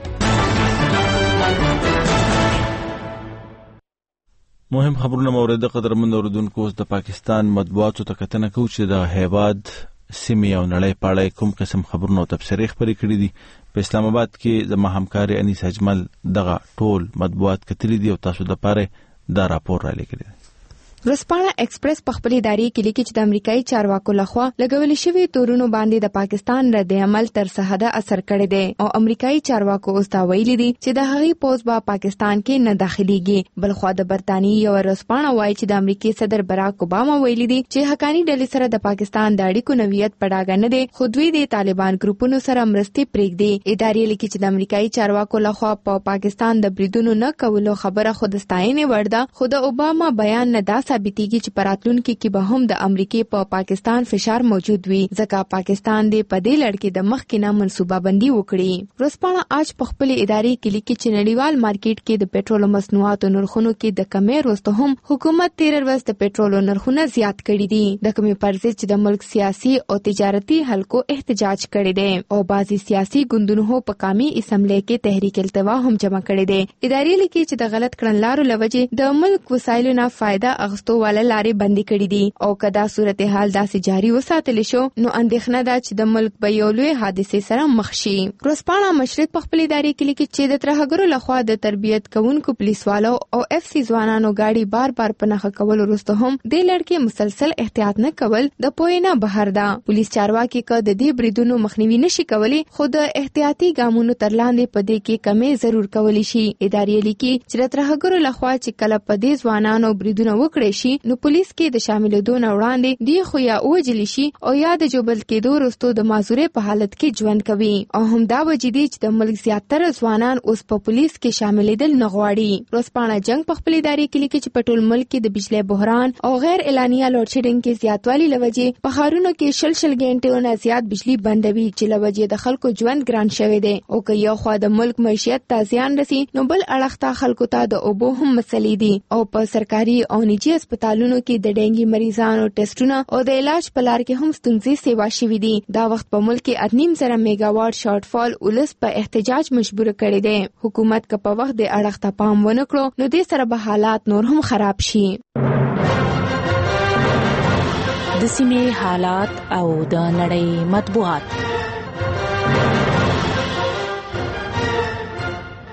مهم خبرونه مورد قدرمن اوردونکو. د پاکستان مطبوعاتو ته کتنه کوي چې د هیواد سیمې او نړۍ په اړه کوم قسم خبرونه او تبصرې خپرې کړي دي. په اسلام آباد کې د همکاري انیس اجمل دغه ټول مطبوعات کتلي دي او تاسو د پاره دا راپور را لګیږي. ورځپاڼه ایکسپریس په خپل ادارې کې لیکي چې د امریکایي چارواکو لخوا لګول شوی تورونو باندې د پاکستان رد عمل تر سحده اثر کړی دی او امریکایي چارواکو اوس دا ویلي دي چې د هغې پوز به پاکستان کې نه داخليږي. بلخوا د برتانیې یو ورځپاڼه وایي چې د امریکای صدر براک اوباما ویلي دي چې حقانی ډلې سره د پاکستان د اړیکو نوعیت پړاګه نه دي، خو دوی د طالبان ګروپونو سره مرستې پرېږدي. ادارې لیکي چې د امریکایي چارواکو لخوا په پاکستان د بریدونو نه کولو خبره خود ستاینې وړ ده، خو د اوباما بیان نه دا ثابتېږي چې په راتلونکي کې به هم د امریکای په پا پاکستان فشار موجود وي، ځکه پاکستان د په دې لړ کې د مخکې نه منصوبه بندي وکړي. ورځپاڼه آج په خپل ادارې کې لیکي چې نړیوال مارکیټ کې د پېټرول او مصنوعاتو نرخونو کې د کمې وروسته هم حکومت تیر ورځ د پېټرول نرخونه زیات کړي دي، د کمې پر ضد چې د ملک سیاسي او تجارتي حلقو احتجاج کړي دي او بعضي سیاسي ګوندونو په قومي اسمبلی کې تحریک التوا هم جمع کړي دي. ادارې لیکي چې د غلط کړنلارو لوجې د ملک وسایلو نه فائدہ اخیستو والا لارې بندي کړي دي او کدا صورتحال داسې جاری وساتل شو نو اندېښنه ده چې د ملک به یو لوی حادثې سره مخ شي. ورځپاڼه مشرق په خپل ادارې کې لیکي چې د ترهګرو لخوا د تربیت کوونکو پولیسوالو او اف سی ځوانانو گاډي بار بار په نښه کول وروسته هم د لړکې مسلسل احتیاط نه کول د پوینه بهر ده. پولیس چارواکي که د دې بریدونو مخنیوي نشي کولی خو د احتیاطي ګامونو تر لاندې په دې کې کمې ضرور کولی شي. ادارې لیکي چې د ترهګرو لخوا چې کله په دې ځوانانو بریدونه وکړي شي نو پولیس کې د شاملېدو نه وړاندې دی خو یا وجل شي او یا د جوبل کېدو وروسته د معذورې په حالت کې ژوند کوي او هم دا وجې دي چې د ملک زیاتره ځوانان اوس په پولیس کې شاملېدل نه غواړي. ورځپاڼه جنگ په خپل ادارې کې لیکي چې په ټول ملک کې د بجلی بحران او غیر اعلانیه لوډ شیډینګ کې زیاتوالی لوجې په ښارونو کې شل شل غنټې نه زیات بجلی بندوي چې لوجې د خلکو ژوند ګران شوی دی او که یو خوا د ملک معیشت ته زیان رسي نو بل اړخ ته خلکو ته د اوبو هم مسلې دي او په سرکاري او نجي هسپتالونو کې د ډینګي مریضانو ټیسټونه او د علاج په لار کې هم ستونزې سیوا شوي دي. دا وخت په ملک کې اتنیم زره میگا واټ شارټ فال ولس په احتجاج مجبور کړي دي. حکومت که په وخت د اړخ ته پام ونه کړو نو دې سره به حالات نور هم خراب شي. د سیمې حالات او د نړۍ مطبوعات.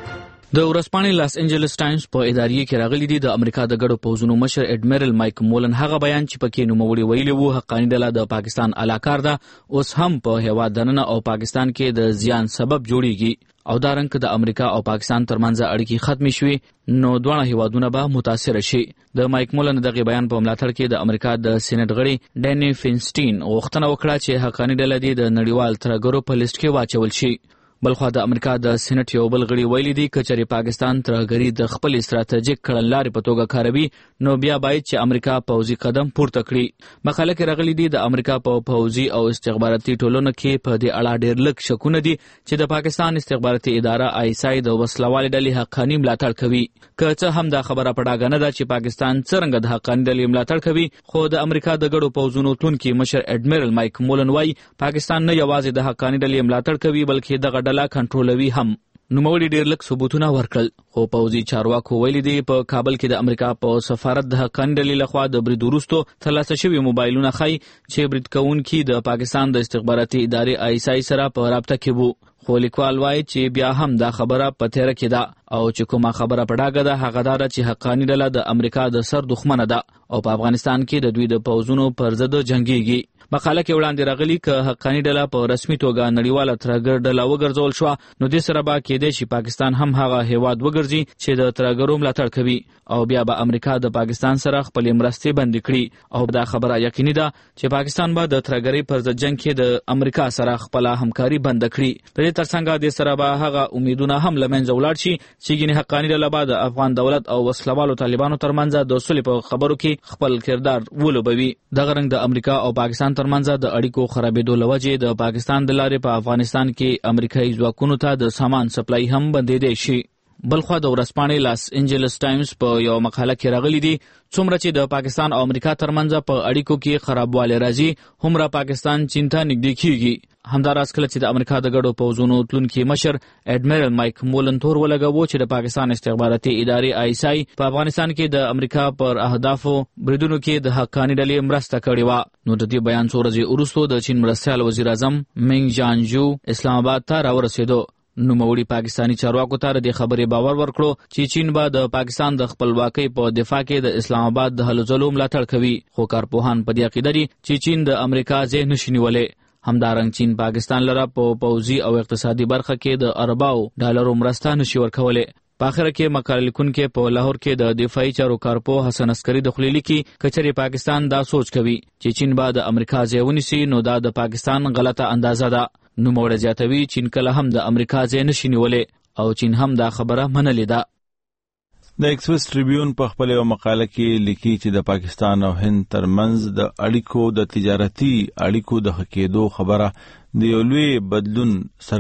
د ورځپاڼې لاس انجلس ټایمز په ادارې کې راغلي دي د امریکا د ګډو پوځونو مشر اډمیرل مایک مولن هغه بیان چې پکې نوموړي ویلي وو حقاني ډله د پاکستان علاقار ده اوس هم په هیواد دننه او پاکستان کې د زیان سبب جوړیږي او دا رنګ د امریکا او پاکستان ترمنځ اړیکې ختم شوي نو دواړه هیوادونه به متاثر شي. د مایک مولن دغه بیان په ملاتړ کې د امریکا د سېنات غړي ډینی فینسټین غوښتنه وکړه چې حقاني ډله دې د نړیوال ترهګرو په لیست کې واچول شي. بلخوا د امریکا د سېنات یو بل غړي ویلي دي کچري پاکستان ترهګري د خپل استراتیژیک کړنلارې په توګه کاروي نو بیا باید چې امریکا پوځي قدم پورته کړي. مقاله کې راغلي دي د امریکا په پوځي او استخباراتي ټولنو کې په دې اړه ډېر لږ شکونه دي چې د پاکستان استخباراتي اداره آی اس آی د وسلوالې ډلې حقاني ملاتړ کوي. که څه هم دا خبره پټاګه نه ده چې پاکستان څرنګه د حقاني ډلې ملاتړ کوي خو د امریکا د ګډو پوځونو تلونکي مشر اډمیرل مایک مولن وايي پاکستان نه یوازې د حقاني ډلې ملاتړ کوي بلکې دغه ډله کنټرولوي هم. نوموړي ډېر لږ ثبوتونه ورکړل خو پوځي چارواکو ویلي دي په کابل کې د امریکا په سفارت د حقاني ډلې لخوا د برید وروسته ترلاسه شوي موبایلونه ښایي چې برید کوونکي د پاکستان د استخباراتي ادارې آی اس آی سره په رابطه کې وو. خو لیکوال وایي چې بیا هم دا خبره په تیره کې ده او چې کومه خبره په ډاګه ده هغه دا ده چې حقاني ډله د امریکا د سر دښمنه ده او په افغانستان کې د دوی د پوځونو پر ضد جنګیږي. مقاله کې وړاندې راغلي که حقاني ډله په رسمي توګه نړیواله ترهګر ډله وګرځول شوه نو دې سره به کېدای شي پاکستان هم هغه هیواد وګرځي چې د ترهګرو ملاتړ کوي او بیا به امریکا د پاکستان سره خپلې مرستې بندې کړي او دا خبره یقیني ده چې پاکستان به د ترهګرۍ پر ضد جنګ کې د امریکا سره خپله همکاري بند کړي. د دې ترڅنګ دې سره به هغه امیدونه هم له منځه ولاړ شي چې ګینې حقاني ډله به د افغان دولت او وسلوالو طالبانو ترمنځ د سولې په خبرو کې خپل کردار ولوبوي. دغه رنګ د امریکا او پاکستان ترمنځ د اړیکو خرابېدو له وجې د پاکستان د لارې په افغانستان کې امریکایي ځواکونو ته د سامان سپلای هم بندېدی شي. بلخوا د ورځپاڼې لاس انجلس ټایمز په یو مقاله کې راغلي دي څومره چې د پاکستان او امریکا ترمنځ په اړیکو کې خرابوالی راځي هومره پاکستان چین ته نږدې کیږي. همداراز کله چې د امریکا د ګډو پوځونو تلونکي مشر اډمیرل مایک مولن تور ولګاوه چې د پاکستان استخباراتي ادارې آی اس آی په افغانستان کې د امریکا پر اهدافو بریدونو کې د حقاني ډلې مرسته کړې وه نو د دې بیان څو ورځې وروسته د چین مرستیال وزیر اعظم منګ جانجو اسلام آباد ته راورسېدو. نوموړي پاکستاني چارواکو ته د خبرې باور ورکړو چې چین به د پاکستان د خپلواکۍ په دفاع کې د اسلام آباد د هلو ځلو ملاتړ کوي خو کارپوهان په دې عقیده دي چې چین د امریکا ځای نشي نیولی. همدارنګ چین پاکستان لره په پوځي او اقتصادي برخه کې د ارباو ډالرو مرسته نشي ورکولی. په اخر کې مقاله لیکونکي په لاهور کې د دفاعي چارو کارپوه حسن عسکري د خلیلي کې کچري پاکستان دا سوچ کوي چې چین به د امریکا ځای ونیسي نو دا د پاکستان غلطه اندازه ده. نوموړی زیاتوي چین کله هم د امریکا ځای نشي نیولی او چین هم دا خبره منلې ده. د ایکسپریس ټریبیون په خپل یو مقاله کې لیکي چې د پاکستان او هند ترمنځ د اړیکو د تجارتي اړیکو د ښه کېدو خبره د یو لوی بدلون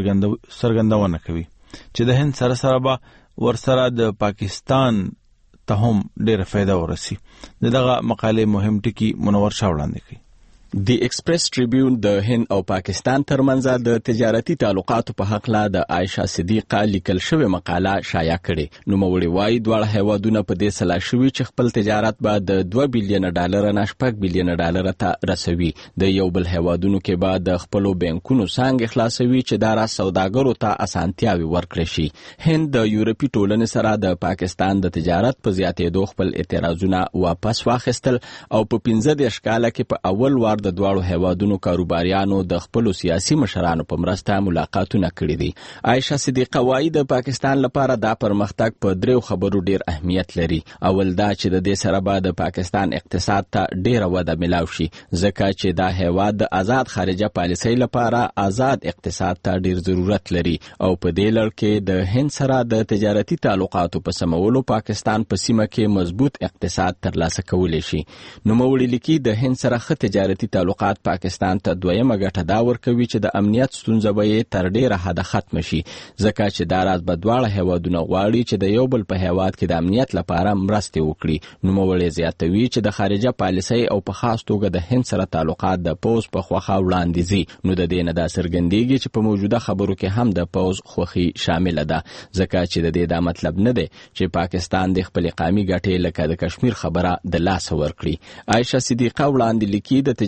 څرګندونه کوي چې د هند سره سره به ورسره د پاکستان ته هم ډېره فایده ورسي. دغه مقالې مهم ټکي منور شاه وړاندې کوي. د ایکسپریس ټریبیون د هند او پاکستان ترمنځ د تجارتي تعلقاتو په حق لا د عائشه صدیقه لیکل شوې مقاله شایع کړې. نوموړي وایي دواړه هیوادونه په دې سلا شوي چې خپل تجارت به د دوه بلین ډالر نه شپږ بلین ډالر ته رسوي. د یو بل هیوادونو کې به د خپلو بانکونو څانګې خلاصوي چې دا را سوداګرو ته اسانتیاوي ورکړي شي. هند د یورپي ټولنې سره د پاکستان د تجارت په زیاتېدو خپل اعتراضونه واپس واخیستل او په پنځه دېرش کاله کې په اول وار د دواړو هیوادونو کاروباریانو د خپلو سیاسي مشرانو په مرسته ملاقاتونه کړي دي. عائشه صدیقه وایي د پاکستان لپاره دا پرمختګ په دریو خبرو ډیر اهمیت لري. اول دا چې د دې سره به د پاکستان اقتصاد ته ډیره وده ملاو شي ځکه چې دا هیواد د آزاد خارجه پالیسۍ لپاره آزاد اقتصاد ته ډیر ضرورت لري او په دې لړ کې د هند سره د تجارتي تعلقاتو په سمولو پاکستان په سیمه کې مضبوط اقتصاد ترلاسه کولی شي. نوموړي لیکي د هند سره ښه تجارتي تعلقات پاکستان ته دویمه ګټه دا ورکوي چې د امنیت ستونزه به یې تر ډیره حده ختم شي ځکه چې دا راز به دواړه هیوادونه غواړي چې د یو بل په هیواد کې د امنیت لپاره مرستې وکړي. نوموړي زیاتوي چې د خارجه پالیسۍ او په خاص توګه د هند سره تعلقات د پوز په خوخه وړاندې ځي نو د دې نه دا څرګندېږي چې په موجوده خبرو کې هم د پوز خوخي شامله ده ځکه چې د دې دا مطلب نه دی چې پاکستان د خپل قومي ګټې لکه د کشمیر خبره د لاس ورکړي. عائشه صدیقه وړاندې لیکي د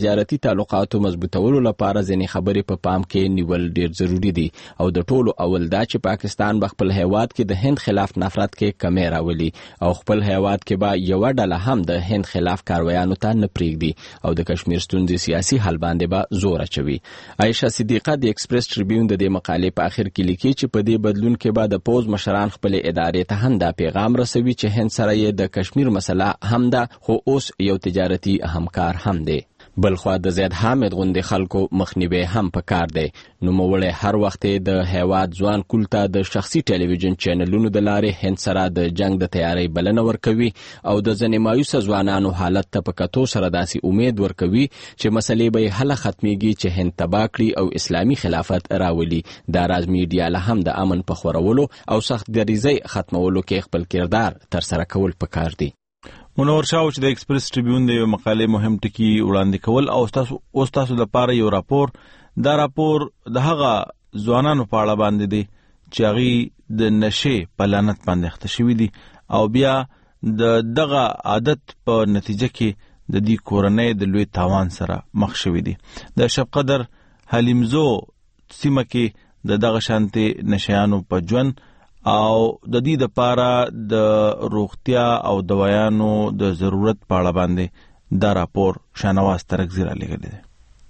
تجارتي تعلقاتو مضبوطولو لپاره ځینې خبرې په پام کې نیول ډیر ضروری دي او د ټولو اول دا چې پاکستان به خپل هیواد کې د هند خلاف نفرت کې کمی راولي او خپل هیواد کې به یو ډله هم د هند خلاف کاروایانو ته نه پرېږدي او د کشمیر ستونزې سیاسي حل باندې به زور اچوي. عایشه صدیقه د ایکسپریس ټریبیون د دې مقالې په اخر کې لیکي چې په دې بدلون کې به د پوز مشران خپل ادارې ته هم دا پیغام رسوي چې هند سره یې د کشمیر مسله هم ده خو اوس یو تجارتي همکار هم دی. بلخوا د زید حامد غوندې خلکو مخنیوي هم پکار دی. نوموړی هر وخت د هیواد ځوان کول ته د شخصي ټلویزیون چینلونو د لارې هند سره د جنگ د تیاری بلنه ورکوي او د ځینې مایوسه ځوانانو حالت ته په کتو سره داسې امید ورکوي چې مسلې به هله ختمیږي چې هند تباه کړي او اسلامي خلافت راولي. دا راز میډیا له هم د امن په خورولو او سخت دریزۍ ختمولو کې خپل کردار ترسره کول پکار دی. منور شاو چې د ایکسپریس ټریبیون د مقالې مهم ټکي وړاندې کول او تاسو او تاسو د پاره یو راپور دا راپور د هغه ځوانانو په اړه باندې دی چې هغه د نشې په لعنت باندې اخته شوی دي او بیا د دغه عادت په نتیجه کې د دې کورنۍ د لوی تاوان سره مخ شوی دي. د شبقدر حلیمزو سیمه کې د دغه شانتي نشيانو په ژوند او د دې لپاره د روغتیا او دوايانو د ضرورت په اړه باندې دا راپور شانواز ترکزی را لګل دي.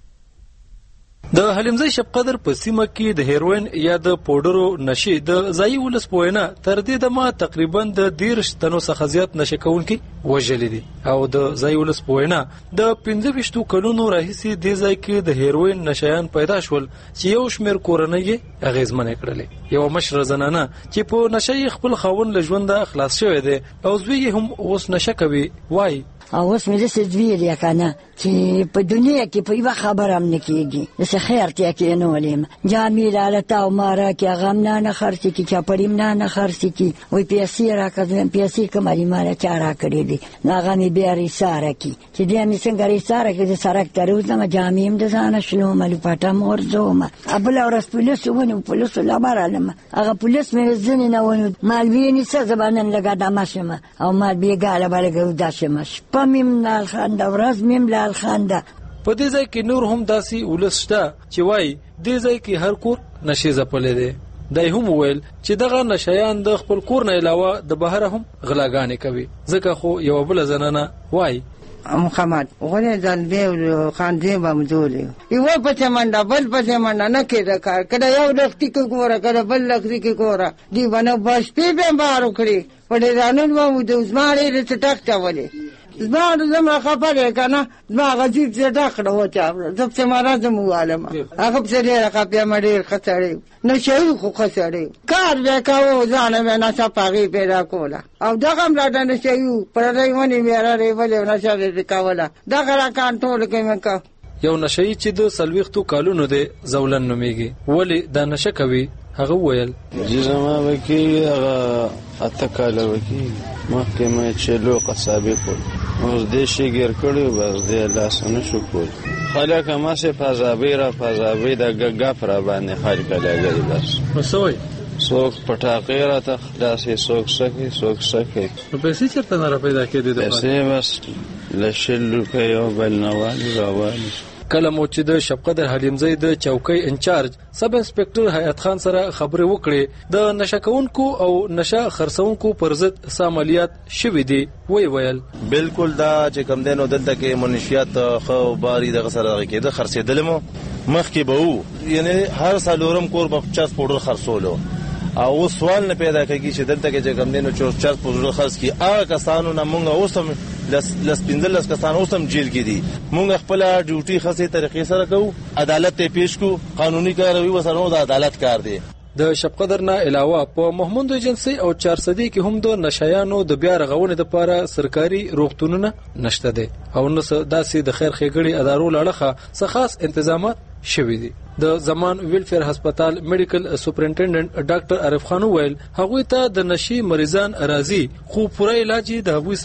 د حلیمزی شبقدر په سیمه کې د هیروین یا د پودرو نشې د ځای ولس پوینه تر دې د ما تقریبا د دیرش تنو څخه زیات نشې کوونکي وژلې دي او د ځای ولس پوینه د پنځه ویشتو کلونو راهیسې د ځای کې د هیروین نشیان پیدا شول چې یو شمېر کورنۍ اغیزمنې کړلې. یو مشر زنانه چې په نشې خپل خاوند له ژونده خلاص شوی دی او زوی هم اوس نشه کوي وای او اوس مې داسې دوی دی کنه چې په دنیا کې په یوه خبره هم نه کېږي داسې خیر ته کېنولیم جامې لالته او ماره کې هغه هم نه نه خرڅ کړي چاپړي هم نه نه خرڅ کړي وایي پیسې راکړه پیسې کومه دي ماله چا راکړې دي نو هغه مې بیا ریساره کړي چې بیا مې څنګه ریساره کړي د سړک ته روزم جامې هم د ځانه شلوم لپټه م ورځوم بله ورځ پولیسو ونیو پولیسو لا ورغلم هغه پولیس مې ځینې نه ونیو مالویې نیسه زه به نن لږه دمه شم او مالویې ګاله به لږه اوده شم شپه میم لال خانده ورځ میم لال خانده. په دې ځای کې نور هم داسې ولس شته چې وایي دې ځای کې هر کور نشې ځپلی دی. دی هم وویل چې دغه نشیان د خپل کور نه علاوه د بهره هم غلاګانې کوي ځکه خو یوه بله زنانه وایي محمد غوړې ځلبې او خاندې به م ځولې یوه پسې منډه بل پسې منډه نه کېده کار کله یو لښتي کې ګوره کله بل لښتي کې ګوره دوی به نه به شپې به یې بار وکړي په ډېرانون به مو د زما ډېرې چټک چولې زما زما خبر یې که نه زما هغه جیب چټک کړه وچاوړه زه پسې مرضم ووالم هغه پسې ډېره خفیه مه ډېر ښه سړی نشهیي خو ښه سړی کار به یې کوه ځانه به یې نشه په هغې پیدا کوله او دغه هم راته نشهیي وو پردۍ ونې مې یې رارېولې او نشه به یې کوله دغه را کنټرول کې مې که یو نشهیي چې د څلوېښتو کالونو دی زولن نومیږي ولې دا نشه کوي هغه وویل چې زما به کېږي هغه اته کاله به کېږي مخکې مې چې لو قصابې کول اوس دې شي ګیر کړی بس دې لاس نه شو کول خلک هماسې پازابۍ را پازابۍ د ګپ را باندې خلک لګوي بس نو څه وایي څوک پټاقې راته خلاصې څوک څه کوي څوک څه کوي نو پیسې چېرته نه را پیدا کېدې پیسې بس له شل روپۍ یو بل نه والي راوالي کله مو چې د شبقدر حلیمزی د چوکۍ انچارج سب انسپکټر حیات خان سره خبرې وکړې د نشه کوونکو او نشه خرڅونکو پر ضد څه عملیات شوي دي وی ویل بالکل دا چې کوم دی نو دلته کې منشیات خو باري دغه سره دغه کېده خرڅېدل مو مخکې به وو یعنې هر څلورم کور به پچاس پوډر خرڅولو او سوال نه پیدا کېږي چې دلته کې چې کوم دی نو چورچاس پوډر خرڅ کړي هغه کسانو نه مونږ اوس هم لس پنځلس کسان اوس هم جیل کې دي مونږ خپله ډیوټي خاصې طریقې سره کوو عدالت ته پیش کو قانوني کاروي ورسره د عدالت کار دی. د شبقدر نه علاوه په محمود ایجنسي او چارسدي کې هم د نشایانو د بیا رغونې لپاره سرکاري روغتونونه نشته دي او نو داسې د خیر ښېګړې ادارو له اړخه څه خاص انتظامات شوي دي. د زمان ویلفیر هسپتال میډیکل سپرنټنډنټ ډاکټر عارف خان ویل هغوی ته د نشي مریضان راځي خو پوره علاج د هغوی سره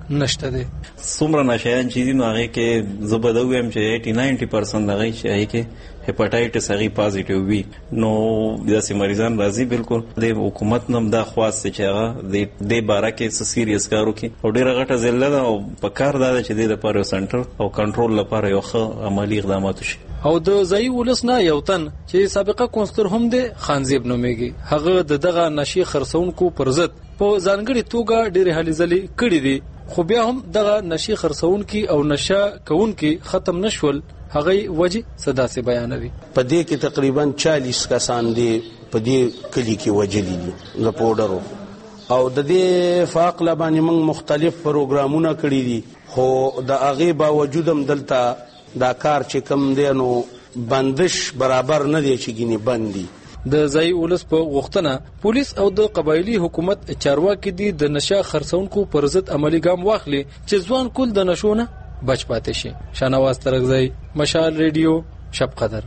نشته دی. څومره نشایان چې دي نو هغې کې زه به دا ووایم چې ایټي ناینټي پرسنټ هغې چې هغې کې هیپاټایټس هغې پازیټیو وي نو داسې مریضان راځي. بالکل د حکومت نه هم دا خواست دی چې هغه دې باره کې څه سیریس کار وکړي او ډېره غټه ضلع ده او په کار دا ده چې دې دپاره یو سنټر او کنټرول لپاره یو ښه عملي اقدامات وشي. او د ځایي ولس نه یو تن چې سابقه کونسلر هم دی خانزیب نومیږي، هغه د دغه نشي خرڅونکو پر ضد په ځانګړې توګه ډېرې هلې ځلې کړې دي، خو بیا هم دغه نشي خرڅونکي او نشه کوونکي ختم نشول. هغه وجه صدا سے بیانوي. په دې کې تقریبا چالیس کسان دي په دې کلی کې وجلي دي د پوډرو او د دې فاقله باندې موږ مختلف پروګرامونه کړی دي، خو د هغې باوجود هم دلته دا کار چې کوم دی نو بندش برابر نه دی چې ګینې بند دي. د ځایي ولس په غوښتنه پولیس او د قبایلي حکومت چارواکي دي د نشه خرڅونکو پر ضد عملي ګام واخلي چې ځوان کول د نشو نه بچ پاتې شي. شاهنواز ترغزی، مشال ریډیو، شب قدر.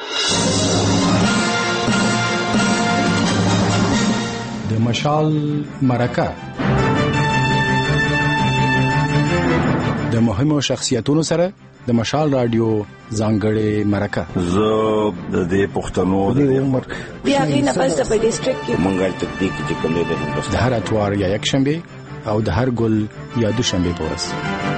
د مشال مرکه د مهمو شخصیتونو سره د مشال رادیو ځانګړې مرکه. زه د دې پښتنو د عمر بیا غي نه پس په ډیسټریکټ کې مونږه تدقیق چې کوم دی د هر اتوار یا یک شنبه او د هر ګل یا دوشنبه پورس.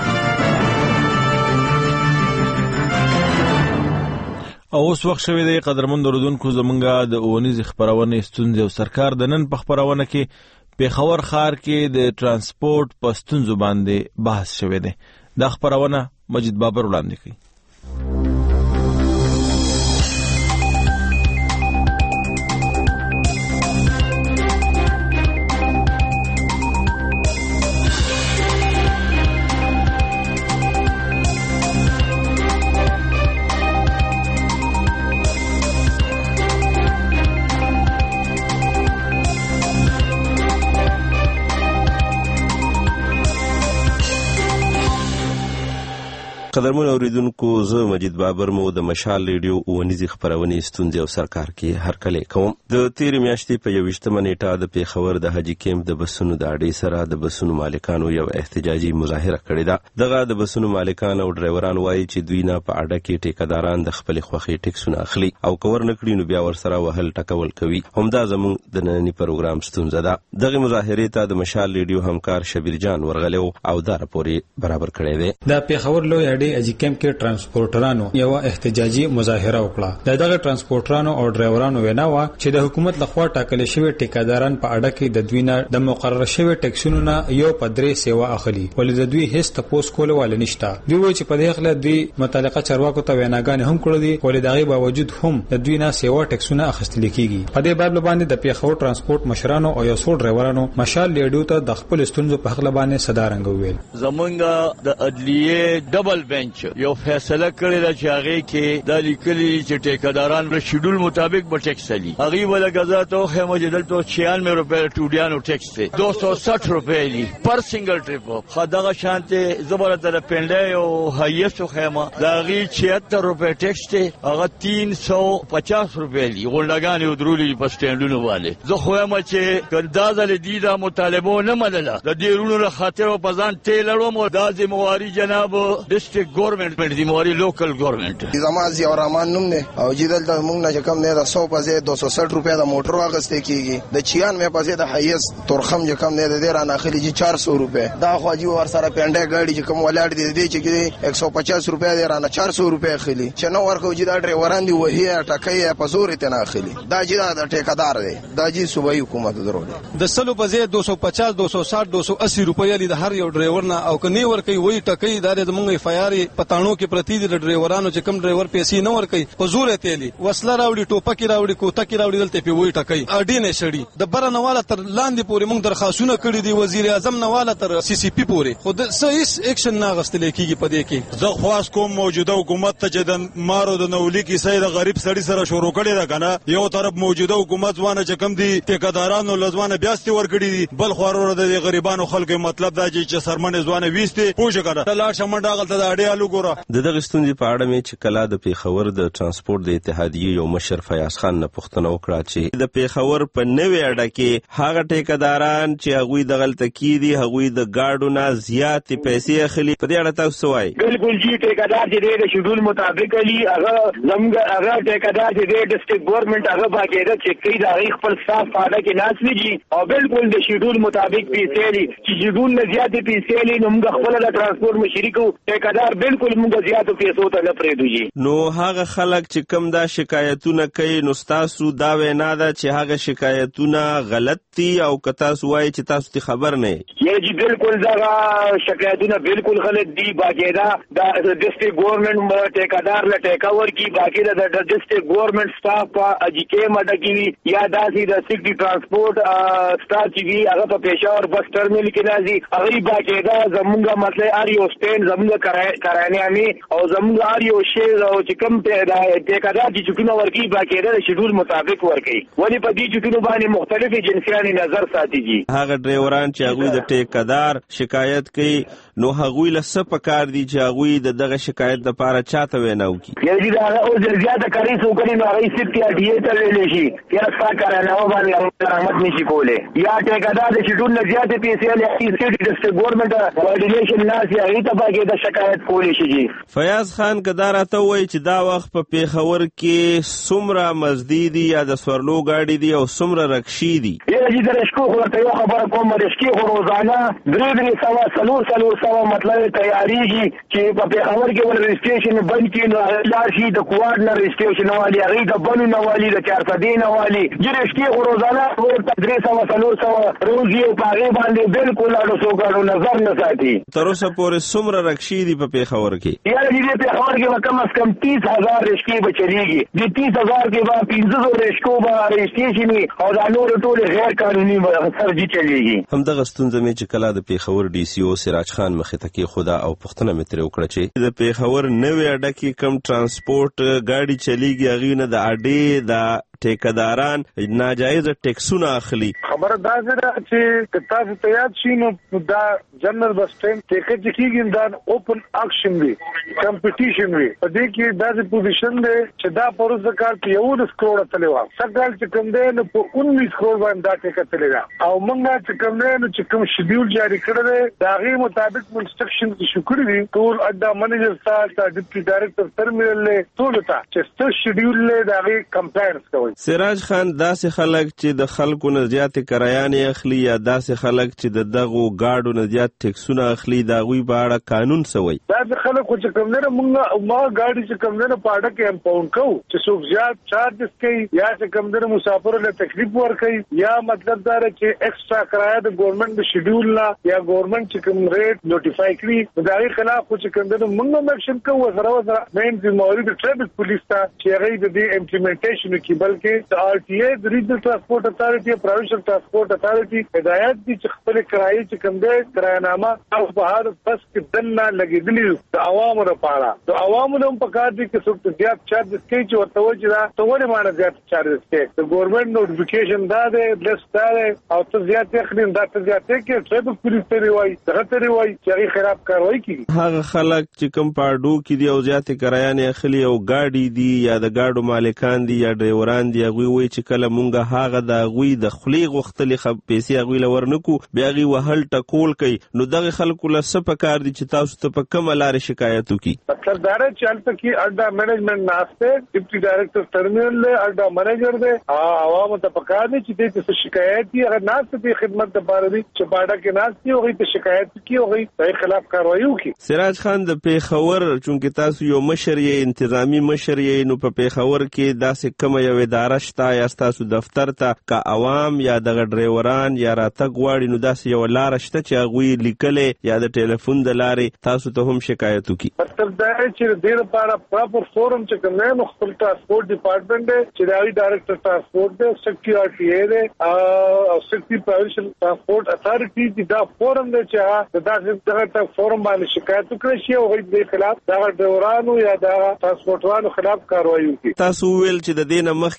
او اوس وخت شوی دی قدرمن اوریدونکو زمونږه د اونیز خبرونه ستونزې او سرکار د نن په خبرونه کې پیښور ښار کې د ترانسپورت په ستونزو باندې بحث شوی دی. دا خبرونه مجید بابر وړاندې کوي. قدرمن اوریدونکو زه مجید بابر مو د مشال ریډیو اونیزي خبرونه ستونزې او سرکار کې هرکلی کوم. د تیرې میاشتې په یوویشتمه نیټه د پیښور د حاجي کیمپ د بسونو د اډې سره د بسونو مالکانو یو احتجاجي مظاهره کړې ده. دغه د بسونو مالکان او ډرایوران وایي چې دوی نه په اډه کې ټیکداران د خپل خوخي ټیکسونه اخلي او کور نه کړي نو بیا ورسره وهل ټکول کوي. همدا زموږ د نننی پروګرام ستونزه ده. دغه مظاهرې ته د مشال ریډیو همکار شبیر جان ورغلو او دا راپورې برابر کړی دی. د پیښور لوی اډې اجي کیمپ کې ترانسپورټرانو یو احتجاجي مظاهره وکړه. دغه ترانسپورټرانو او ډرایورانو وینا و چې د حکومت لخوا ټاکل شوی ټیکداران په اډه کې د دوی نه د مقرر شوی ټیکسونو نه یو پدرې سیوا اخلي ولې د دوی هیڅ تپوس کول ول نشته. دوی وایي چې په دې خله دوی متعلقه چارواکو ته ویناګانې هم کړې دي ولې دغه باوجود هم د دوی نه سیوا ټیکسونه اخیستل کیږي. په دې باب باندې د پیښور ترانسپورټ مشرانو او یو څو ډرایورانو مشال لیډو ته د خپل ستونزو په حق باندې صدا رنګ ویل. زمونږ د عدلیه ډبل بنچ یو فیصله کړې ده چې هغه کې د لیکلي چې ټیکداران د شیډول مطابق به ټیکس لري. هغه ولا غزا ته خمه جدل ته چھیانوے روپے ټوډیانو ټیکس دی دو سو ساٹھ روپے دی پر سنگل ټریپ. خدغه شانته زبرته پنده او هیڅ خمه داغي چھہتر روپے ټیکس دی هغه تین سو پچاس روپے دی غونډګان او درولې په سټینډونو والے. زه خو ما چې کندازل دي دا مطالبه نه منله د دې رونو خاطر په ځان ټیلرو مو د ذمہواری جناب ډیسټریکټ ګورنمنت په ذمہواری لوکل ګورنمنت. زمازي او رحمان نوم نه او جدل د موږ نه کم نه د سو په ځای دو سو ساٹھ روپے د موټر واغسته کیږي د چھیانوے په ځای د حیث تورخم چې کم نه د ډیر نه اخلي چې چار سو روپے دا خو جی ور سره پنده گاډي چې کوم ولاړ دي دي چې ایک سو پچاس روپے دی رانه چار سو روپے اخلي چې نو ورکو چې دا ډرایوران دی وهي ټکای په زور ته نه اخلي. دا چې دا ټیکدار دی دا چې صوبایي حکومت درولې د سلو په ځای دو سو پچاس دو سو ساٹھ دو سو اسی روپے لري د هر یو ډرایور نه او کني ور کوي وای ټکای دا د موږ اف آی آر پټانو کې پرتی دي ډرایورانو چې کم ډرایور پیسې نه ور کوي په زور ته لري وسله راوړي ټوپک راوړي کوتک راوړي دلته په وای ټکای اډې نه شړي د برنواله تر لاندې پورې موږ درخواستونه کړې دي وزیر اعظم نواله تر سی سی پی پورې خود سیس اکشن نه غستل کیږي په دې کې. زه خواست کوم موجوده حکومت ته چې د مارو د نولي کې سید غریب سړي سره شروع کړي دا کنه یو طرف موجوده حکومت ځوانه چې کم دي ټیکدارانو لزوانه بیاستي ور کړی دي بل خورو د غریبانو خلکو مطلب دا چې سرمنه ځوانه وېسته پوښ کړه لاړ شمنډه غلطه د ګاډي الو ګوره. د دغه ستونزې په اړه مې چې کله د پیښور د ترانسپورت د اتحادیې یو مشر فیاض خان نه پوښتنه وکړه چې د پیښور په نوې اډه کې هغه ټیکداران چې هغوی دغلته کیدي هغوی د ګاډو نه زیاتې پیسې اخلي، په دې اړه تاسو څه وایي؟ بالکل جی، ټیکدار چې د شیډول مطابق علی هغه زموږ هغه ټیکدار چې د ډسټرکټ ګورنمنت هغه باقاعده چیک کوي، د هغې خپل سټاف په اډه کې ناست وي او بالکل د شیډول مطابق پیسې لري. چې شیډول نه زیاتې پیسې لري نو موږ خپله د ترانسپورټ مشري کوو، ټیکدار بالکل موږ زیاتو پیسو ته نه پرېږدو جي. نو هغه خلک چې کم دا شکایتونه کوي نو ستاسو دا وینا ده چې هغه شکایتونه غلط دي او که تاسو وایي چې تاسو ته خبر نه یې؟ یعنی جی بالکل دغه شکایتونه بالکل غلط دي. باقاعده د ډسټرکټ ګورنمنت ټیکدار له ټیکه ورکړي، باقاعده د ډسټرکټ ګورنمنت سټاف په اجیکې مډه کې وي یا داسې د سیکټي ټرانسپورټ سټاف چې وي هغه په پېښور بس ټرمینل کې راځي، هغوی باقاعده زمونږ مطلب هر یو سټینډ زمونږ کرانیانې او زمونږ هر یو شی او چې کوم ټیکدار چې چکونه ورکوي باقاعده د شیډول مطابق ورکوي، ولې په دې چکونو باندې مختلف ایجنسیانې نظر ساتي جي. هغه ډرایوران چې هغوی د ټیکدار شکایت کوي نو هغوی له څه پکار دي چې هغوی د دغه شکایت دپاره چاته وینا وکړي؟ یعنې د هغه اوس ډېر زیاته کاري څه وکړي نو هغوی صرف یا ډي اې ته ویلی شي یا ستا کرانه باندې رحمت نشي کولی، یا ټیکدار د شیډول نه زیاتې پیسې لري سټیټ ډسټرکټ ګورنمنټ کوارډینیشن ناست وي هغوی ته باقاعده شکایت کولی شي جي. فیاض خان که دا راته ووایي چې دا وخت په پیښور کې څومره مزدي دي یا د سورلو ګاډي دي او څومره رکشي دي؟ یاره جي د رشکو خو ورته یو خبره کوم، رشکې خو روزانه درې درې سوه څلور څلور سوه مطلب تیارېږي چې په پیښور کې ول رجسټریشن بند کړي نو هغه لاړ شي د کوارډ نه رجسټریشن والي، هغوی د بنو نه والي، د چارسدې نه والي، جي رشکې خو روزانه ورته درې سوه څلور سوه روزي او په هغې باندې بالکل اړو ګاډو نظر نه ساتي. تر اوسه پورې څومره رکشي دي په پیښور کې؟ یاره جي دې پیښور کې به کم از کم تیس هزار رشکې به چلېږي، د تیس هزار کې به پنځه زره رشکو به رجسټریشن وي او دا نورې ټولې غیر قانوني به سرجي چلېږي. همدغه ستونزه مې چې کله د پیښور ډي سي او سراج خان مخې ته کېښوده او پوښتنه مې ترې وکړه چې د پیښور نوې اډه کې کوم ټرانسپورټ ګاډي چلیږي هغوی نه د اډې د ټیکداران ناجایزه ټیکسونه اخلي. خبره دا ده چې که تاسو ته یاد شي نو دا جنرال بس سټینډ ټیکټ چې کېږي دا اوپن اکشن وي، کمپټیشن وي، په دې کې داسې پوزیشن دی چې دا په وروسته کال په یولس کروړه تللی وه، سږ کال چې کوم دی نو په اونیس کروړ باندې دا ټیکه تللی ده او موږ چې کوم دی نو چې کوم شیډیول جاري کړی دی د هغې مطابق مو انسټرکشن ایشو کړي دي ټول اډه منیجر ته ډیپټي ډایرکټر ټرمینل له ټولو ته چې څه شیډیول دی د هغې کمپلاینس کوي. سراج خان داسې خلک چې د خلکو نه زیاتې کرایانې اخلي یا داسې خلک چې د دغو ګاډو نه زیات ټیکسونه اخلي د هغوی په اړه قانون څه وایي؟ داسې خلک خو چې کوم دی نه موږ ما ګاډي چې کوم دی نه په اډه کې امپاونډ کوو چې څوک زیات چارجز کوي یا چې کوم دی نه مسافرو له تکلیف ورکوي یا مطلب دا دی چې ایکسټرا کرایه د ګورنمنټ د شیډیول نه یا ګورنمنټ چې کوم ریټ نوټیفای کړي نو د هغې خلاف خو چې کوم دی نه موږ هم ایکشن کوو ورسره ورسره مین ذمهواري د ټرافیک پولیس ته چې هغوی د دې امپلیمنټیشن وکړي بلکې د آر ټي اے د ریجنل ټرانسپورټ اتارټي پروینشل ټرانسپورټ اتارټي هدایت دي چې خپل کرایې چې کوم دی کرایهنامه او په هر بس کې دننه لګېدلي د عوامو لپاره د عوامو نه هم پکار دي چې څوک زیات چارجز کوي چې ورته وایي چې دا ته ولې مانه زیات چارجز کوې د ګورنمنټ نوټیفیکیشن دا دی لسټ دا دی او ته زیات اخلي دا ته زیات کوې ټرافیک پولیس ته یې وایي دغه ته یې وایي چې هغې خلاف کاروایي کېږي. هغه خلک چې کوم په اډو کې دي او زیاتې کرایانې اخلي او ګاډي دي یا د ګاډو مالکان دي یا ډرایوران دي هغوی وایي چې کله مونږ هغه د هغوی د خولې غوښتلې پیسې هغوی له ورنکړو بیا هغوی وهل ټکول کوي نو دغه خلکو له څه پکار دي چې تاسو ته په کومه لارې شکایت وکړي؟ مطلب دا دی چې هلته کې اډه مینجمنټ ناست دی ډیپټي ډایرکټر ټرمینل دی اډه منیجر دی عوامو ته پکار دی چې دې ته څه شکایت دي هغه ناست دی خدمت دپاره دي چې په اډه کې ناست دي هغوی ته شکایت وکړي هغوی د هغې خلاف کاروایي وکړي. سراج خان د پیښور چونکې تاسو یو مشر یې انتظامي مشر یې نو په پیښور کې داسې کومه یو اداره شته یا ستاسو دفتر ته که عوام یا دغه ډرایوران یا راتګ غواړي نو داسې یوه لاره شته چې هغوی لیکلې یا د ټلیفون د لارې تاسو ته هم شکایت وکړي؟ مطلب دا دی چې د دې لپاره پراپر فورم چې کوم دی نو خپل ټرانسپورټ ډپارټمنټ دی چې د هغوی ډایرکټر ټرانسپورټ دی سیکټري آر ټي اے دی او سیکټري پروینشل ټرانسپورټ اتارټي چې دا فورم دی چې هغه داسې دغه فورم باندې شکایت وکړی شي او هغوی د دې خلاف دغه ډرایورانو یا دغه ټرانسپورټرانو خلاف کاروایي وکړي. تاسو وویل چې د دې نه مخکې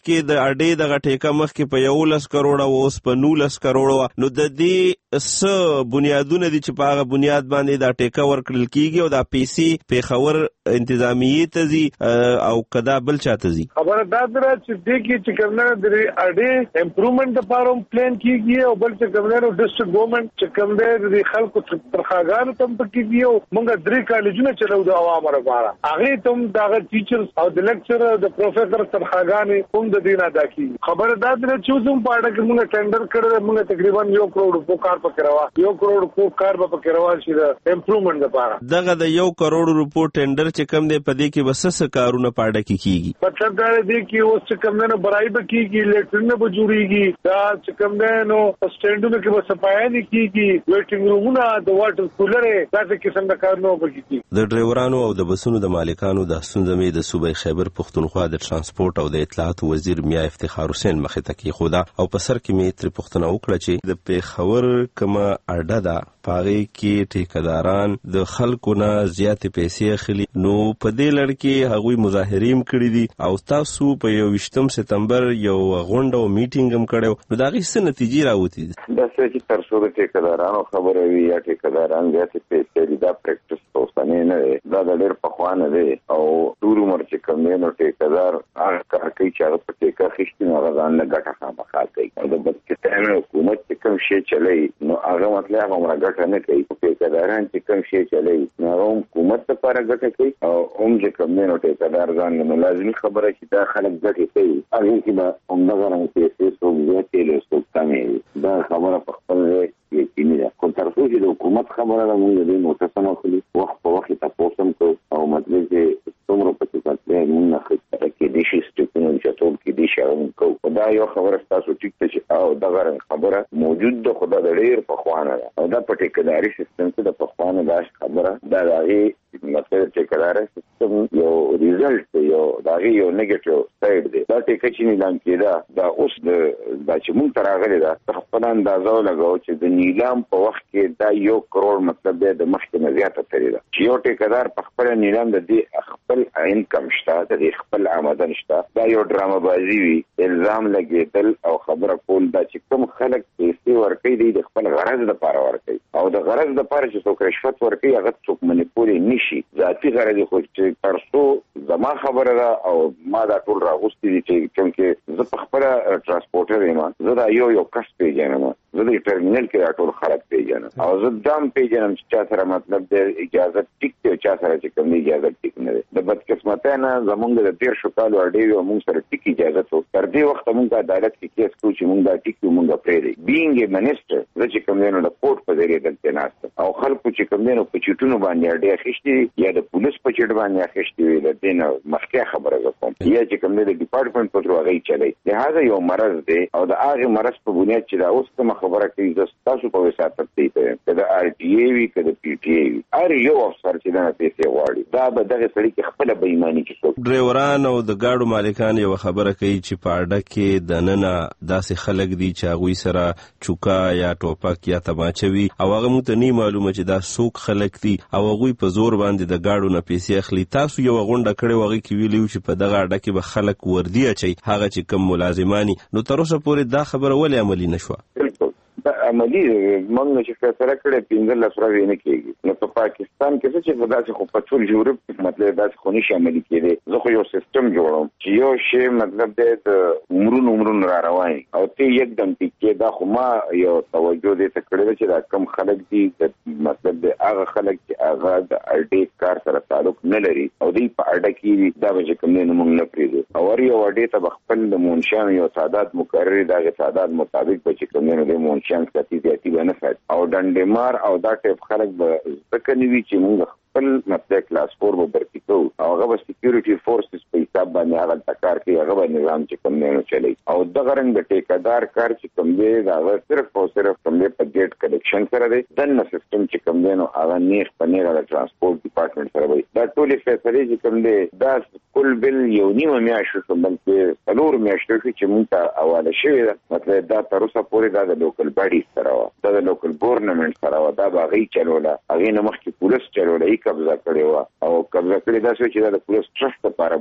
کې د اډې دغه ټیکه مخکې په یولس کروڑه او اوس په نولس کروڑه، نو د دې څه بنیادونه دي چې په هغه بنیاد باندې دا ټیکه ورکړل کیږي او دا پیسې پیښور انتظامیه ته ځي او کدا بل چاته ځي؟ خبره دا ده چې دې کې چې کومه د اډې امپروومنت لپاره پلان کیږي او بل چې کومه ډیسټریکټ ګورنمنت چې کومه د خلکو ترخاګانو تم پکې او موږ درې کالجونه چلو د عوامو لپاره، هغه تم دغه ټیچرز او د لیکچرر د پروفیسور ترخاګانې هم د دینه دا کی خبره دا ده چې زموږ پاړه کې موږ ټینډر کړل، موږ تقریبا یو کروڑ په کار پکې روا یو کروڑ په کار پکې روا شي د امپروومنت لپاره. دغه د یو کروڑ روپو ټینډر چې کم دی په دې کې وسس کارونه پاړه کې کیږي، مطلب دا دی چې اوس چې کوم نه برای به کیږي، لیټرونه به جوړیږي، دا چې کوم نه نو سټینډونو کې به صفایي نه کیږي، ویټینګ رومونه د واټر کولر دا څه قسم د کارونو به کیږي. د ډرایورانو او د بسونو د مالکانو د ستونزې د صوبې خیبر پختونخوا د ترانسپورت او د اطلاعات وزیر میا افتخار حسین مخې ته کېښوده او په سر کې مې ترې پوښتنه وکړه چې د پیښور کومه اډه ده په هغې کې ټیکهداران د خلکو نه زیاتې پیسې اخلي، نو په دې لړ کې هغوی مظاهرې هم کړي دي او تاسو په یوویشتم سپتمبر یو غونډه او میټینګ هم کړی و، نو د هغې څه نتیجې راوتې دي؟ داسې چې تر څو د ټیکهدارانو خبره وي یا ټیکهداران زیاتې پیسې دي، دا پریکټس اوسنی نه دی، دا د ډېر پخوا نه دی او ټول عمر چې کوم دی نو ټیکهدار هغه کار کوي چې هغه په ټیکه اخیستي نو هغه ځان نه ګټه خامخا کوي او د بدکستان حکومت چې کوم شی چلوي نو هغه مطلب هغه عمره ګټه نه کوي، ټیکهداران چې کوم شی چلوي نو هغه حکومت لپاره ګټه کوي او هم چې کوم دی نو ټیکهدار ځان نو لازمي خبره چې دا خلک ګټه کوي هغه کې به همدغه رنګ پیسې څوک زیاتې له څوک کمې، دا خبره په خپل یقیني ده. خو تر څو چې د حکومت خبره ده موږ د دې نوټس هم اخلي، وخت په وخت تاسو هم کوو او مطلب چې څومره پکې پاتې موږ نه خبره کې دي چې ستونزې چې ټول کې دي شاوم کوو، دا یو خبره تاسو ټیک ته چې او دغه خبره موجود ده، خو دا ډېر په خوانه ده او دا په ټیکهداري سیستم کې د په خوانه دا خبره دا راغی مطلب ټیکهداري سیستم یو ریزلټ یو داغي یو نیگیټیو ساید دی، دا ټیکه چې نیلام کېده دا اوس د دا چې موږ تر راغلی ده خپل اندازه لګاو چې د نیلام په وخت کې دا یو کروڑ مطلب دی د مخکې نه زیاته ترې ده چې یو ټیکهدار په خپل نیلام د دې خپل انکم شته، د دې خپل آمدن شته، دا یو ډرامه بازي وي، الزام لګېدل او خبره کول دا چې کوم خلک پیسې ورکوي دی د خپل غرض لپاره ورکوي او د غرض لپاره چې څوک رشوت ورکوي هغه څوک منیپولې نشي، ذاتي غرض خو چې تر څو زما خبره ده او ما دا ټول راغوستي دي چې چونکې زه په خپله ټرانسپورټر یم، زه دا یو یو کس پیژنم، زه د ټرمینل کې دا ټول خلک پیژنم او زه دا هم پیژنم چې چا سره مطلب د اجازه ټیک دی او چا سره چې کوم دی اجازه ټیک نه دی. د بدقسمتۍ نه زمونږ د تېر شو کالو اډې وي موږ سره ټیک اجازه و، تر دې وخته موږ عدالت کې کیس کوو چې موږ دا ټیک یو موږ پرېږدي. بینګ ا منسټر زه چې کوم دی نو د کوټ په ذریعه دلته ناست او خلکو چې کوم دی نو په چیټونو باندې اډې اخیستې یا د پولیس په چیټ باندې اخیستې وي، د دې نه مخکې خبره زه کوم یا چې کوم دی د ډپارټمنټ په ترو هغه چلی، لهذا یو مرض دی او د هغې مرض په بنیاد چې دا اوس کومه خبره کوي زه تاسو په وساطت دی ته که د آر ټي ای وي که د پی ټي ای وي هر یو افسر چې دنه پیسې غواړي دا به دغه سړي کې خپله بېایماني کې څوک ډرایوران او د ګاډو مالکان یوه خبره کوي چې په اډه کې دننه داسې خلک دي چې هغوی سره چوکا یا ټوپک یا تماچه وي او هغه موږ ته نه معلومه چې دا څوک خلک دي او هغوی په زور باندې د ګاډو نه پیسې اخلي. تاسو یوه غونډه کړې وه هغې کې ویلي وو چې په دغه اډه کې به خلک وردي اچوي هغه چې کوم ملازماني، نو تر اوسه پورې دا خبره ولې عملي نه شوه؟ بالکل عملي موږ چې فیصله کړې پنځلس ورځې نه کېږي، نو په پاکستان کې څه چې داسې خو په ټول یورپ مطلب داسې خو نشي عملي کېدی. زه خو یو سیستم جوړوم چې یو شی مطلب دی د عمرونو عمرونو را روان او ته یکدم ټیکې دا خو ما یو توجه دې ته کړې ده چې دا کم خلک دي د مطلب د هغه خلک چې هغه د اډې کار سره تعلق نه لري او دوی په اډه کې دا به چې کوم دی نو موږ نه پرېږدو او هر یو اډې ته به خپل د منشیانو یو تعداد مقرر د هغې تعداد مطابق به چې کوم دی نو د منشیان ساتي زیاتي به نه ساتي او ډنډمار او دا ټایپ خلک به ځکه نه وي چې موږ خپل مطلب کلاس فور به برکې کوو او هغه به سکیورټي فورسز په حساب باندې هغلته کار کوي، هغه به نظام چې کوم دی نو چلی او دغه رنګ د ټیکهدار کار چې کوم دی د هغه صرف او صرف کوم دی په ګیټ کلیکشن سره دی، دننه سیستم چې کوم دی نو هغه نیغ په نیغه د ترانسپورټ ډپارټمنټ سره وي. دا ټولې فیصلې چې کوم دی دا کل بل یو نیمه میاشت شو بلکې څلور میاشتې شو چې موږ ته حواله شوې ده، مطلب دا تر اوسه پورې دا د لوکل باډي سره وه، دا د لوکل ګورنمنټ سره وه، دا به هغې چلوله، هغې نه مخکې پولیس چلوله، یې قبضه کړې وه او قبضه کړې داسې چې دا د پولیس ټرسټ لپاره به چلو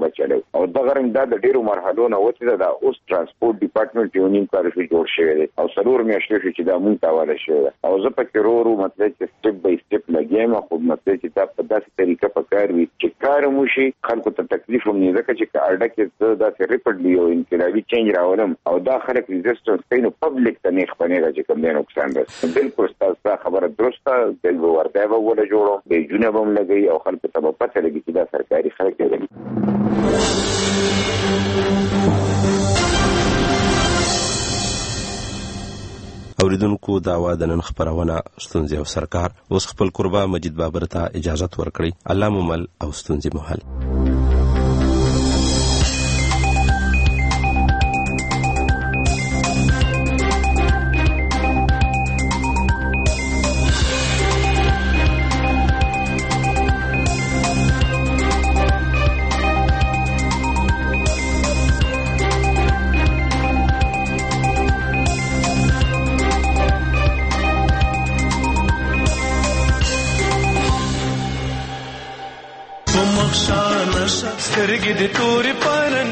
او دغه رنګ دا د ډیرو مرحلو نه وته دا اوس ترانسپورت ډپارټمنټ یو نیم کار شو جوړ شوی دی او څلور میاشتې چې دا مونږ تاواله شوی او زه پکې ورو ورو مطلب چې سټپ بای سټپ لګیم خو مطلب چې دا په داسې طریقه په کار وي چې کار مو شي خلکو ته تکلیف هم نه ځکه چې اړه کې دا چې ریپټلی یو انقلابي چینج راولم او دا خلک ریزिस्टنس کوي نو پبلک ته نه خپنه راځي کوم نه نقصان رسي بالکل تاسو خبره درسته د ورته به ولا جوړو به جنوب هم لګي او خلکو ته په پته لګي چې دا سرکاري خلک دي. اوریدونکو دا وا د نن خبرونه ستونزې او سرکار اوس خپل قربا مجید بابر ته اجازه ورکړي. الله ممل او ستونزې محل. سترګې د تورې پرن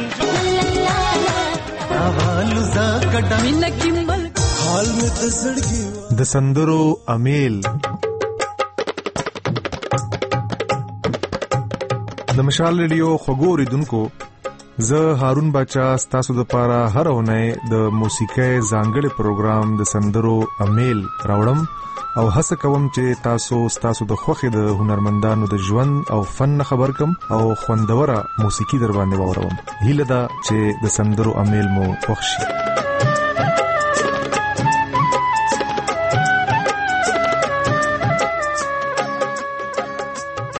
حوالو زکټه مینه کیمل حال مې د زړګي د سندرو امیل د مشال ریډیو خبرو دونکو زه هارون بچا ستاسو د پاره هر اونۍ د موسیقۍ ځانګړي پروګرام د سندرو امیل راوړم او هڅه کوم چې تاسو ستاسو د خوښې د هنرمندانو د ژوند او فن خبر کم او خوندوره موسیقي در باندې واورم. هیله ده چې د سندرو امیل مو خوښ شي.